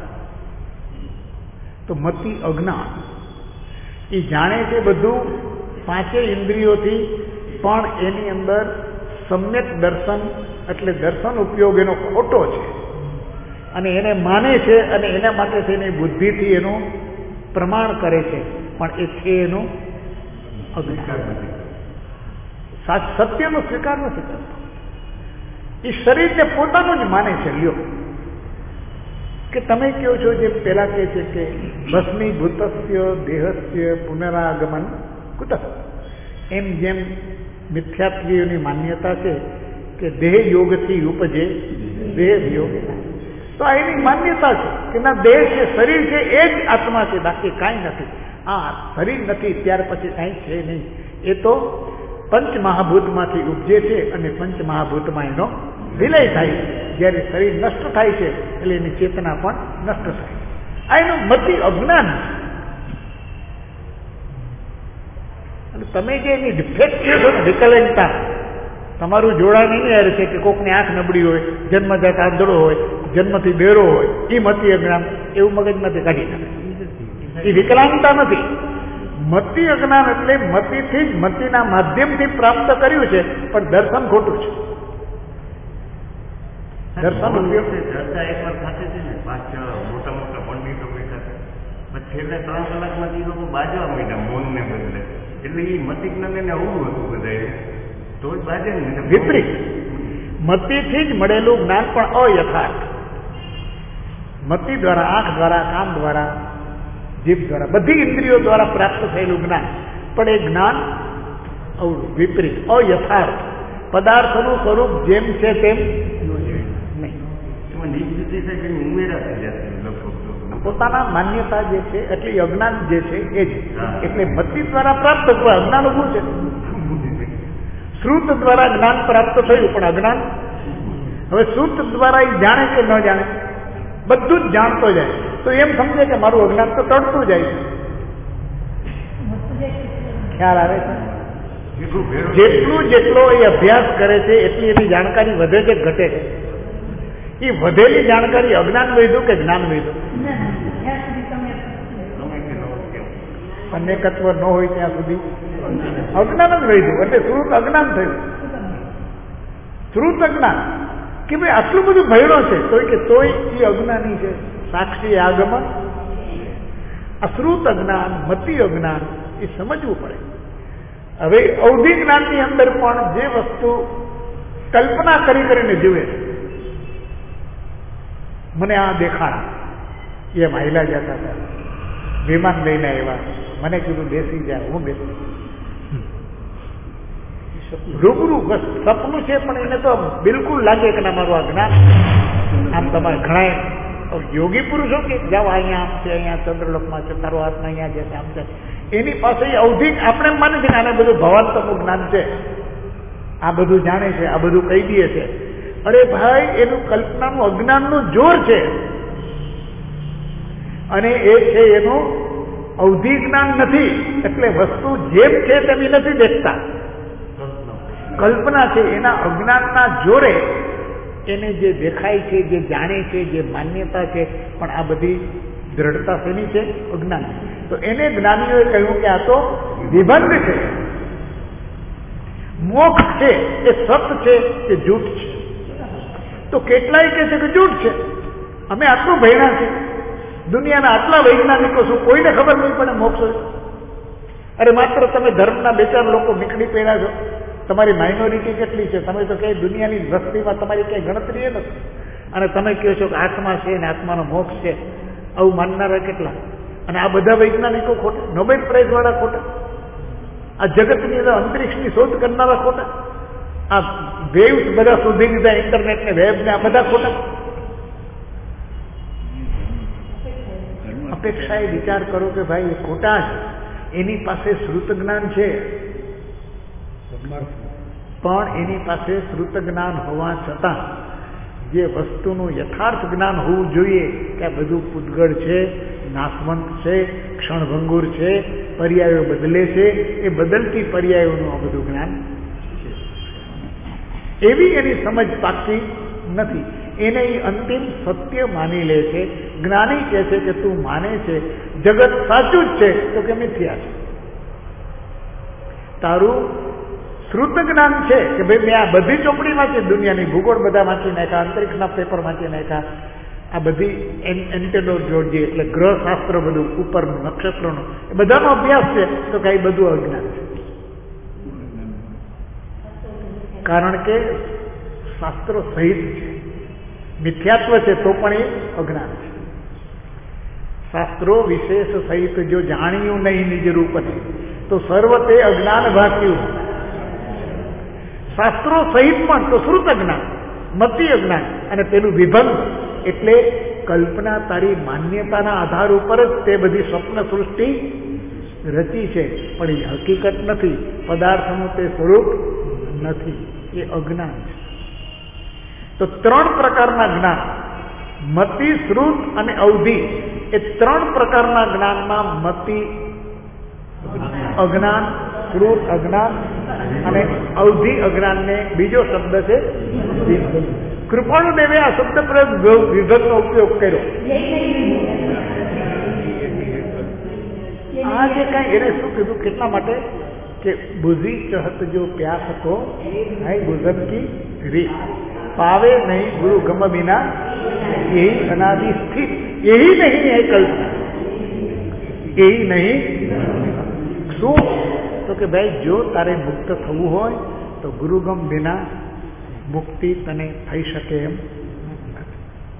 તો મતિ અજ્ઞાન. એ જાણે છે બધું પાંચે ઇન્દ્રિયોથી, પણ એની અંદર સમ્યક દર્શન એટલે દર્શન ઉપયોગ એનો ખોટો છે અને એને માને છે અને એના માટે તેની બુદ્ધિથી એનું પ્રમાણ કરે છે, પણ એ છે એનું અજ્ઞાન. સત્યનો સ્વીકાર નથી કરતો. એ શરીરને પોતાનું જ માને છે. લ્યો કે તમે કહો છો જેમ પેલા કહે છે કે ભસ્મીભૂતસ્ય દેહસ્ય પુનરાગમન કુતઃ, એમ જેમ મિથ્યાત્વીઓની માન્યતા છે કે દેહ યોગથી ઉપજે દેહ યોગ, તો આ એની માન્યતા છે કે ના દેહ છે, શરીર છે એ જ આત્મા છે, બાકી કાંઈ નથી. આ શરીર નથી ત્યાર પછી કાંઈ છે નહીં. એ તો પંચમહાભૂતમાંથી ઉપજે છે અને પંચમહાભૂતમાં એનો વિલય થાય છે. જ્યારે શરીર નષ્ટ થાય છે એટલે એની ચેતના પણ નષ્ટ થાય. આ એનું મતિ અજ્ઞાન છે. અને તમે જે એની ડિફેક્ટ છે ને, વિકલાંગતા, તમારું જોડાણ એની યાર છે કે કોકની આંખ નબળી હોય, જન્મજાત આંધળો હોય, જન્મથી બેરો હોય, એ મતિ અજ્ઞાન એવું મગજમાંથી કાઢી નાખે. એ વિકલાંગતા નથી. મતિ અજ્ઞાન એટલે મતિથી જ, મતિના માધ્યમથી પ્રાપ્ત કર્યું છે, પણ દર્શન ખોટું છે. દર્શન ચર્ચા એકવાર થતી હતી ને, પાંચ મોટા મોટા પંડિતો બેઠા છે, પછી છેલ્લે 3 કલાકમાં એ લોકો બાજવા માંડ્યા મૌનને બદલે. એટલે એ મતિ જ્ઞાન એને અવળું હતું બધા, તો જ બાજે ને. વિપરીત મતિથી જ મળેલું જ્ઞાન પણ અયથાર્થ. મતિ દ્વારા, આંખ દ્વારા, કાન દ્વારા, જીભ દ્વારા, બધી ઇન્દ્રિયો દ્વારા પ્રાપ્ત થયેલું જ્ઞાન, પણ એ જ્ઞાન અવળું, વિપરીત, અયથાર્થ. પદાર્થનું સ્વરૂપ જેમ છે તેમ પોતાના માન્યતા જે છે એટલે અજ્ઞાન જે છે એ જ. એટલે મતિ દ્વારા પ્રાપ્ત થયું, અજ્ઞાન ઉભું છે. શ્રુત દ્વારા જ્ઞાન પ્રાપ્ત થયું પણ અજ્ઞાન. હવે શ્રુત દ્વારા એ જાણે કે ન જાણે, બધું જ જાણતો જાય, તો એમ સમજે કે મારું અજ્ઞાન તો ટળતું જાય છે. ખ્યાલ આવે છે? જેટલો એ અભ્યાસ કરે છે એટલી એની જાણકારી વધે છે, ઘટે છે. એ વધેલી જાણકારી અજ્ઞાન વધ્યું કે જ્ઞાન વધ્યું? અનેકત્વ ન હોય ત્યાં સુધી અજ્ઞાન જ વધ્યું. એટલે શ્રુત અજ્ઞાન થયું. શ્રુત અજ્ઞાન કે ભાઈ આટલું બધું ભયડો છે તોય એ અજ્ઞાની છે. સાક્ષી આગમન, અશ્રુત અજ્ઞાન, મતિ અજ્ઞાન, એ સમજવું પડે. હવે અવધિ જ્ઞાનની અંદર પણ જે વસ્તુ કલ્પના કરીને જીવે છે, મને આ દેખાણ, એમ હાઈલા જતા હતા, વિમાન લઈને આવ્યા, મને કીધું બેસી જાય, હું બેસી. રૂબરૂ બસ સપનું છે, પણ એને તો બિલકુલ લાગે કે ના મારું આ જ્ઞાન. આમ તમારે ઘણા યોગી પુરુષો કે જાઓ અહીંયા આમ છે, અહીંયા ચંદ્રલોકમાં છે, તારો હાથ અહીંયા જશે, આમ છે. એની પાસે અવધિ આપણે માને છે કે આને બધું ભવાત્મકનું જ્ઞાન છે, આ બધું જાણે છે, આ બધું કહી દે છે, અરે ભાઈ, એનું કલ્પનાનું અજ્ઞાનનું જોર છે, અને એ છે એનું અવધિ જ્ઞાન નથી. એટલે વસ્તુ જેમ છે તેમ નથી દેખતા, કલ્પના છે. એના અજ્ઞાનના જોરે એને જે દેખાય છે, જે જાણે છે, જે માન્યતા છે, પણ આ બધી દ્રઢતા શેની છે? અજ્ઞાન. તો એને જ્ઞાનીઓએ કહ્યું કે આ તો વિભંગ છે. મોક્ષ છે એ સત છે કે જૂઠ છે? તો કેટલાય કહે છે કે જૂઠ છે. અમે આટલું ભણ્યા છે, દુનિયાના આટલા વૈજ્ઞાનિકો શું કોઈને ખબર નહીં પડે મોક્ષ? અરે માત્ર તમે ધર્મના 2-4 લોકો નીકળી પડ્યા છો. તમારી માઇનોરિટી કેટલી છે? તમે તો ક્યાંય દુનિયાની વસ્તીમાં તમારી ક્યાંય ગણતરી એ નથી. અને તમે કહો છો કે આત્મા છે ને આત્માનો મોક્ષ છે. આવું માનનારા કેટલા? અને આ બધા વૈજ્ઞાનિકો ખોટા, નોબેલ પ્રાઇઝ વાળા ખોટા, આ જગતની અંદર અંતરિક્ષની શોધ કરનારા ખોટા, આ વેવ્સ બધા શોધી દીધા, ઇન્ટરનેટ ને વેબ ને, આ બધા ખોટા. અપેક્ષાએ વિચાર કરો કે ભાઈ એ ખોટા છે. એની પાસે શ્રુત જ્ઞાન છે, પણ એની પાસે શ્રુત જ્ઞાન હોવા છતાં જે વસ્તુનું યથાર્થ જ્ઞાન હોવું જોઈએ કે આ બધું પૂતગળ છે, નાશવંત છે, ક્ષણભંગુર છે, પર્યાયો બદલે છે, એ બદલતી પર્યાયોનું આ બધું જ્ઞાન છે. એવી એની સમજ પાકતી નથી. એને એ અંતિમ સત્ય માની લે છે. જ્ઞાની કહે છે કે તું માને છે જગત સાચું જ છે, તો કે મિથ્યા છે. તારું શ્રુત જ્ઞાન છે કે ભાઈ મેં આ બધી ચોપડી વાંચી, દુનિયાની ભૂગોળ બધા વાંચી નાખ્યા, અંતરિક્ષના પેપર વાંચી નાખ્યા, આ બધી એન્ટેનોલોજી એટલે ગ્રહશાસ્ત્ર બધું ઉપરનું નક્ષત્રનું એ બધાનો અભ્યાસ છે, તો કઈ બધું અજ્ઞાન છે. કારણ કે શાસ્ત્રો સહિત છે, મિથ્યાત્વ છે તો પણ એ અજ્ઞાન છે. શાસ્ત્રો વિશેષ સહિત જો જાણ્યું નહીં નિજ રૂપને તો સર્વ તે અજ્ઞાન ભાગ્યું. શાસ્ત્રો સહિત પણ તો શ્રુત અજ્ઞાન, મતિ અજ્ઞાન, અને પેલું વિભંગ એટલે કલ્પના, તારી માન્યતાના આધાર ઉપર જ તે બધી સ્વપ્ન સૃષ્ટિ રચી છે, પણ એ હકીકત નથી, પદાર્થનું તે સ્વરૂપ નથી, એ અજ્ઞાન છે. તો 3 પ્રકારના જ્ઞાન, મતિ, શ્રુત અને અવધિ, એ 3 પ્રકારના જ્ઞાનમાં મતિ અજ્ઞાન, શ્રુત અજ્ઞાન અને અવધિ અજ્ઞાનને બીજો શબ્દ છે વિભંગ. કૃપાણુદેવે આ શબ્દ પ્રયોગ વિભંગનો ઉપયોગ કર્યો. આ જે કાંઈ એને શું કીધું, કેટલા માટે કે બુઝી ચહત જો પ્યાસ તો હાય બુઝન કી રીત પાવે નહીં ગુરુ ગમ બિના यही अनादि स्थित, यही नहीं है कल्पना, यही नहीं. શું? તો કે ભાઈ જો તારે મુક્ત થવું હોય તો ગુરુગમ વિના મુક્તિ તને થઈ શકે એમ નથી.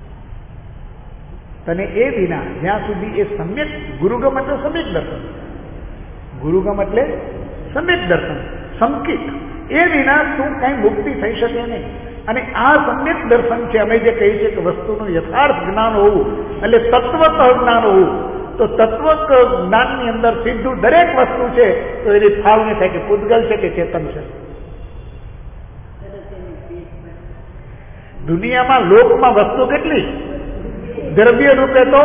તને એ વિના જ્યાં સુધી એ સમ્યક, ગુરુગમ એટલે સમ્યક દર્શન, ગુરુગમ એટલે સમ્યક દર્શન, સંકિત, એ વિના તું કઈ મુક્તિ થઈ શકે નહીં. અને આ સમ્યક દર્શન છે, અમે જે કહીએ છીએ કે વસ્તુનું યથાર્થ જ્ઞાન હોવું એટલે તત્વત જ્ઞાન હોવું. તો તત્વ જ્ઞાનની અંદર સીધું દરેક વસ્તુ છે તો એની ફાળવણી થાય કે પૂતગલ છે કે ચેતન છે. દુનિયામાં લોકમાં વસ્તુ કેટલી? દ્રવ્ય રૂપે તો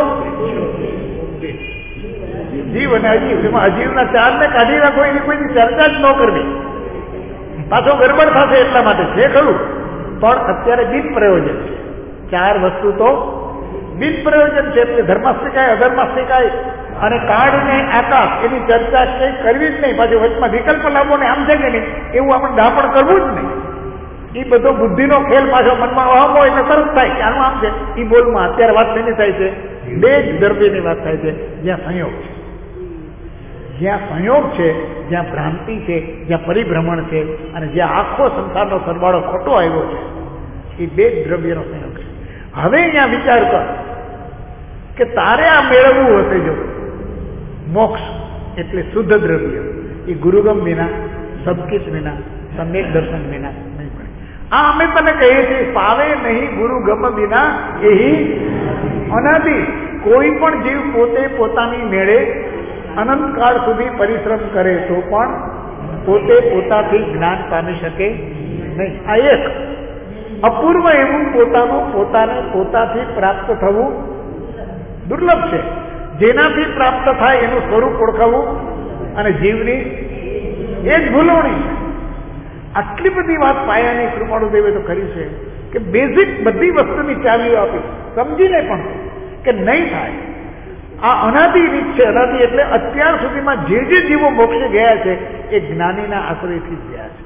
જીવ અને અજીવ, એમાં અજીવના 4ને કાઢી રાખો, એની કોઈની ચર્ચા જ ન કરવી, પાછો ગરબડ થશે. એટલા માટે છે ખરું, પણ અત્યારે બિન પ્રયોજન છે. 4 વસ્તુ તો બિન પ્રયોજન છે. એટલે ધર્માસ્તિકાય, અધર્માસ્તિકાય અને કાળ ને આકાશ એની ચર્ચા કઈ કરવી જ નહીં. પાછું વચમાં વિકલ્પ લાવો ને આમ છે કે નહીં એવું આપણે દાપણ કરવું જ નહીં. એ બધો બુદ્ધિનો ખેલ પાછો મનમાં વાવો એટલે તરત થાય કે આનું આમ છે. એ બોલમાં અત્યારે વાત શેની થાય છે? 2 જ દ્રવ્યની વાત થાય છે. જ્યાં સંયોગ છે, જ્યાં સંયોગ છે, જ્યાં ભ્રાંતિ છે, જ્યાં પરિભ્રમણ છે, અને જ્યાં આખો સંસારનો સરવાળો ખોટો આવ્યો છે, એ 2 જ દ્રવ્યનો સંયોગ છે. હવે અહીંયા વિચાર કર કે તારે આ મેળવવું હશે, જો મોક્ષ એટલે શુદ્ધ દ્રવ્ય, એ ગુરુગમ વિના, સબકિત વિના, સમ્યક દર્શન વિના નહીં પડે. આ અમે તને કહીએ છીએ, પાવે નહીં ગુરુગમ વિના એહી અનાદિ. કોઈ પણ જીવ પોતે પોતાની મેળે અનંતકાળ સુધી પરિશ્રમ કરે તો પણ પોતે પોતાથી જ્ઞાન પામી શકે નહીં. આ એક. અપૂર્વ એવું પોતાને પોતાથી પ્રાપ્ત થવું દુર્લભ છે. જેનાથી પ્રાપ્ત થાય એનું સ્વરૂપ ઓળખાવવું અને જીવની એ જ ભૂલવણી છે. આટલી બધી વાત પાયાની કૃપાળુદેવે તો કરી છે કે બેઝિક બધી વસ્તુની ચાવીઓ આપી, સમજીને પણ કે નહીં થાય. આ અનાદિ રીત છે. અનાદિ એટલે અત્યાર સુધીમાં જે જીવો મોક્ષે ગયા છે એ જ્ઞાનીના આશ્રયથી જ ગયા છે.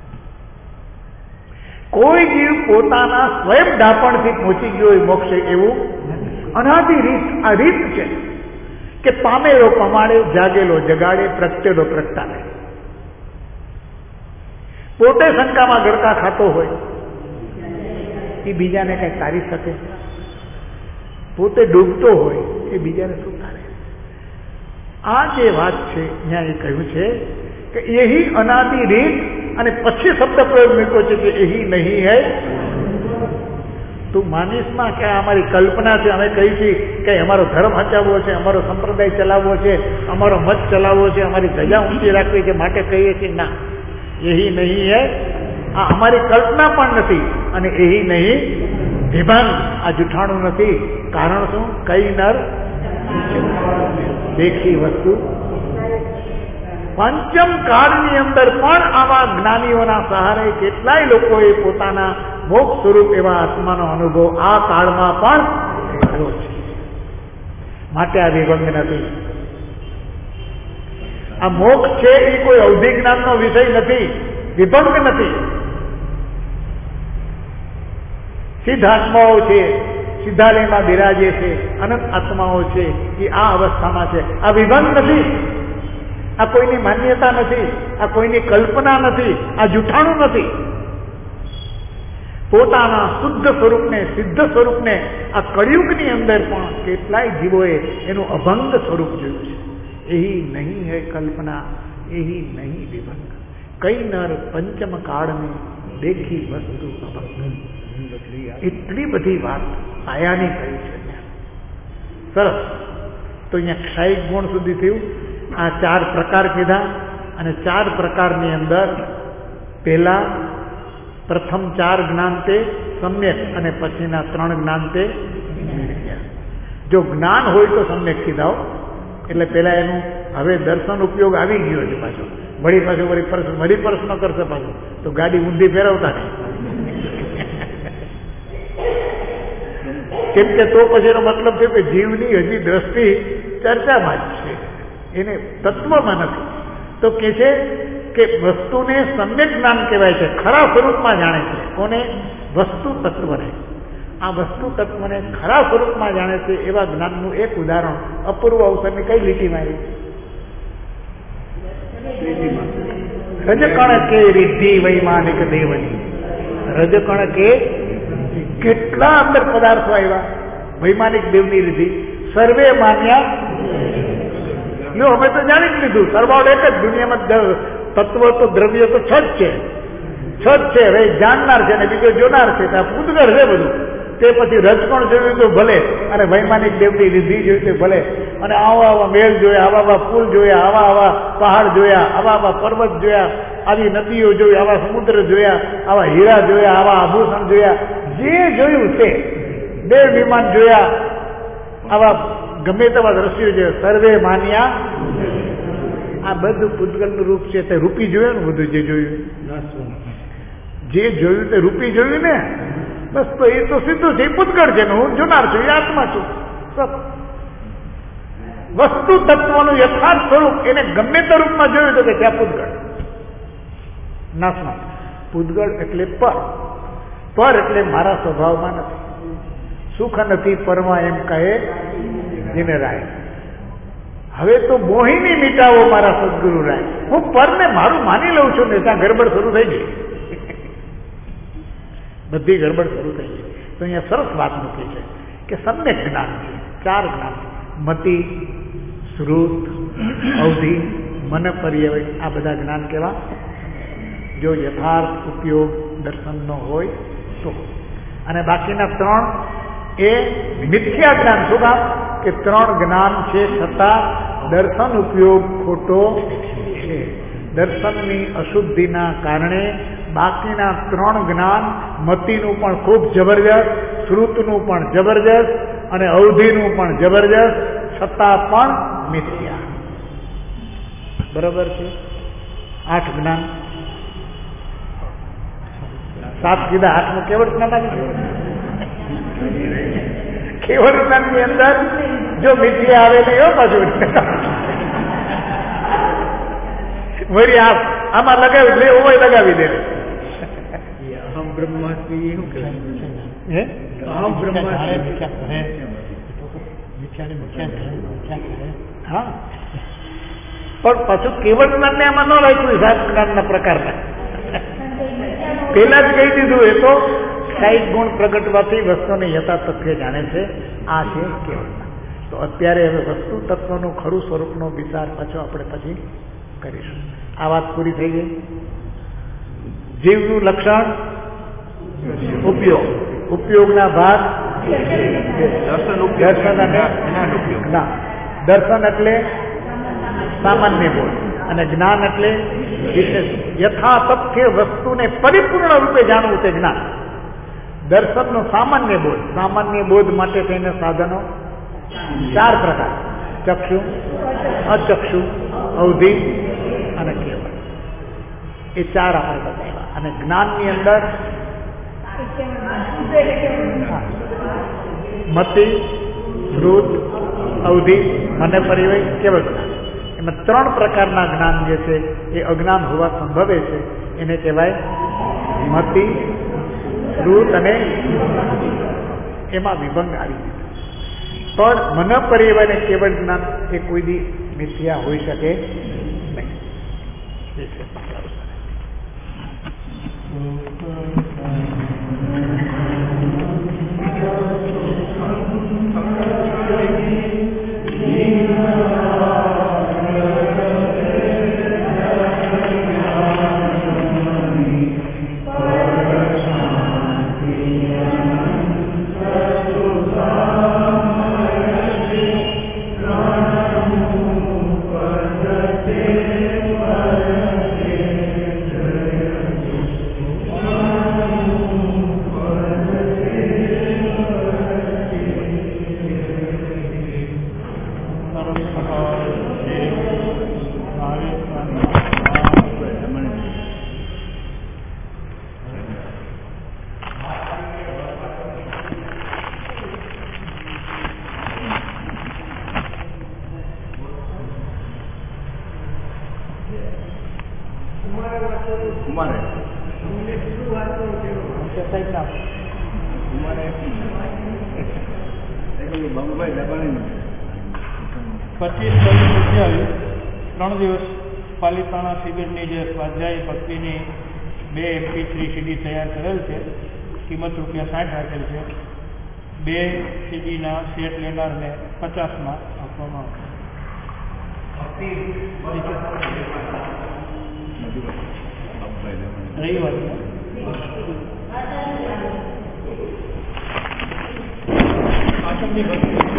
કોઈ જીવ પોતાના સ્વયં ડાપણથી પહોંચી ગયો હોય મોક્ષે એવું અનાદિ રીત. આ રીત છે કે પામેલો પમાડે, જાગેલો જગાડે, પ્રગટેલો પ્રગટાડે. પોતે શંકામાં ગરકા ખાતો હોય એ બીજાને કઈ તારી શકે? પોતે ડૂબતો હોય એ બીજાને શું તારે? આ જે વાત છે અહીંયા એ કહ્યું છે કે યહી અનાદિ રીત, અને પછી શબ્દ પ્રયોગ મૂક્યો છે કે યહી નહીં હૈ. તું માનીશમાં કે અમારી કલ્પના છે, અમે કહી છીએ કે અમારો ધર્મ હચાવવો છે, અમારો સંપ્રદાય ચલાવવો છે, અમારો મત ચલાવવો છે, અમારી ધજા ઊંચી રાખવી છે માટે કહીએ છીએ. ના, યહી નહીં હૈ આ અમારી કલ્પના પણ નથી, અને યહી નહીં વિભાન આ જૂઠાણું નથી. કારણ શું? કઈ નર દેખી વસ્તુ. પંચમ કાળની અંદર પણ આવા જ્ઞાનીઓના સહારે કેટલાય લોકોએ પોતાના મોક્ષ સ્વરૂપ એવા આત્માનો અનુભવ આ કાળમાં પણ કર્યો છે. માટે આ વિભંગ નથી. આ મોક્ષ છે એ કોઈ અવધિ જ્ઞાનનો વિષય નથી, વિભંગ નથી. સિદ્ધાત્માઓ છે, સિદ્ધાલયમાં બિરાજે છે, અનંત આત્માઓ છે, એ આ અવસ્થામાં છે. આ વિભંગ નથી. આ કોઈની માન્યતા નથી, આ કોઈની કલ્પના નથી, આ જૂઠાણું નથી. પોતાના શુદ્ધ સ્વરૂપને, સિદ્ધ સ્વરૂપને આ કળિયુગની અંદર પણ કેટલાય જીવોએ એનું અભંગ સ્વરૂપ જોયું છે. એહી નહીં હૈ કલ્પના, એહી નહીં વિભંગ. કઈ નર પંચમ કાળને દેખી વસ્તુ અભંગ. એટલી બધી વાત આયાની કરી છે. સરસ. તો અહીંયા ક્ષાયિક ગુણ સુધી થયું. આ 4 પ્રકાર કીધા, અને 4 પ્રકારની અંદર પહેલા પ્રથમ 4 જ્ઞાન તે સમ્યક, અને પછીના 3 જ્ઞાન તે મિથ્યા. જો જ્ઞાન હોય તો સમ્યક કીધા, એટલે પેલા એનું હવે દર્શન ઉપયોગ આવી ગયો છે. પાછો વળી પ્રશ્ન કરશે પાછો તો ગાડી ઊંધી ફેરવતા નહીં. કેમ કે તો પછી એનો મતલબ છે કે જીવની હજી દ્રષ્ટિ ચર્ચામાં જ છે, એને તત્વમાં નથી. તો કે છે કે વસ્તુને સમ્યક જ્ઞાન કહેવાય છે, ખરા સ્વરૂપમાં જાણે છે. કોને? વસ્તુ તત્વને. આ વસ્તુ તત્વને ખરા સ્વરૂપમાં જાણે છે એવા જ્ઞાનનું એક ઉદાહરણ અપૂર્વ અવસરની કઈ લીટીમાં આવ્યું? રજકણ કે રિદ્ધિ વૈમાનિક દેવની. રજકણ કે કેટલા અંદર પદાર્થો આવ્યા વૈમાનિક દેવની રીતિ. સર્વે માન્યા. લો અમે તો જાણી જ લીધું, સરવાળો એક જ. દુનિયામાં તત્વ તો દ્રવ્ય તો 6 જ છે. 6 જ છે. હવે જાણનાર છે ને બીજો જોનાર છે. ત્યાં પૂતગળ છે બધું. તે પછી રજકણ જોયું તો ભલે, અને વૈમાનિક દેવની રીતિ જોયું તો ભલે, અને આવા મેળ જોયા, આવા પુલ જોયા, આવા પહાડ જોયા, આવા પર્વત જોયા, આવી નદીઓ જોઈ, આવા સમુદ્ર જોયા, આવા હીરા જોયા, આવા આભૂષણ જોયા. જે જોયું તે દેવ વિમાન જોયા, આવા ગમે તેવા દ્રશ્યો છે. સર્વે માન્યા. આ બધું પૂતગલનું રૂપ છે. તે રૂપી જોયું ને બધું. જે જોયું તે રૂપી જોયું ને. બસ તો એ તો સીધું છે, પૂતગળ છે ને હું જોનાર છું, એ આત્મા છું. વસ્તુ તત્વનું યથાર્થ સ્વરૂપ એને ગમે તે રૂપમાં જોયું તો કે ત્યાં પૂતગળ નાશમાં. પૂતગળ એટલે પર એટલે મારા સ્વભાવમાં નથી. સુખ નથી પરમાં એમ કહે જેને રાય. હવે તો મોહિની મીટાવો મારા સદગુરુ રાય. હું પરને મારું માની લઉં છું ને ત્યાં ગડબડ શરૂ થઈ ગઈ. બધી ગડબડ શરૂ થઈ ગઈ. તો અહીંયા સરસ વાત મૂકી છે કે સમ્યક જ્ઞાન છે. 4 જ્ઞાન: મતિ, શ્રુત, અવધિ, મન પર્યય. આ બધા જ્ઞાન કેવા? જો યથાર્થ ઉપયોગ દર્શનનો હોય તો. અને બાકીના 3 એ મિથ્યા જ્ઞાન. શું કામ? કે 3 જ્ઞાન છે છતાં દર્શન ઉપયોગ ખોટો છે. દર્શનની અશુદ્ધિના કારણે બાકીના 3 જ્ઞાન મતિનું પણ ખૂબ જબરજસ્ત, શ્રુતનું પણ જબરજસ્ત અને અવધિનું પણ જબરજસ્ત, છતાં પણ મિથ્યા. બરોબર છે? 8 જ્ઞાન, 7 કીધા, 8મું કેવળ જ્ઞાન આવી ગયું. કેવળ જ્ઞાન ની અંદર જો મિથ્યા આવે નહીં હો પાછું. વળી આમાં લગાવી લે, ઓય લગાવી દે. અહમ બ્રહ્માસ્મી શું હે? અહમ બ્રહ્માસ્મી. હા, પણ પાછું કેવળ જ્ઞાન ને આમાં ન રાખ્યું, 7 જ્ઞાનના પ્રકારના. પેલા જ કહી દીધું, એ તો કાંઈક ગુણ પ્રગટવાથી વસ્તુને યથાતથ્ય જાણે છે. આ છે કેવળ. તો અત્યારે હવે વસ્તુ તત્વનું ખરું સ્વરૂપનો વિચાર પાછો આપણે પછી કરીશું. આ વાત પૂરી થઈ ગઈ. જીવનું લક્ષણ ઉપયોગ, ઉપયોગના ભાગ દર્શન અને જ્ઞાન. દર્શન એટલે સામાન્ય બોધ અને જ્ઞાન એટલે વિશેષ. યથાતથ્ય વસ્તુને પરિપૂર્ણ રૂપે જાણવું તે જ્ઞાન. દર્શનનો સામાન્ય બોધ, સામાન્ય બોધ માટે તેને સાધનો 4 પ્રકાર: ચક્ષુ, અચક્ષુ, અવધિ અને કેવળ. એ 4 આપણે બતાવ્યા. અને જ્ઞાનની અંદર મતિ, શ્રુત, અવધિ, મને પરિવય, કેવળ જ્ઞાન. એમાં 3 પ્રકારના જ્ઞાન જે છે એ અજ્ઞાન હોવા સંભવે છે. એને કહેવાય મતિ, શ્રુત અને એમાં વિભંગ આવી ગયો. પણ મન પરિવય અને કેવળ જ્ઞાન એ કોઈ દી મિથ્યા હોઈ શકે નહીં. પાલિતાણા શિબિરની જે સ્વાધ્યાય ભક્તિની 2 MP3 CD તૈયાર કરેલ છે. કિંમત ₹60 રાખેલ છે. 2 CDના સેટ લેનારને 50માં આપવામાં આવશે. રવિવાર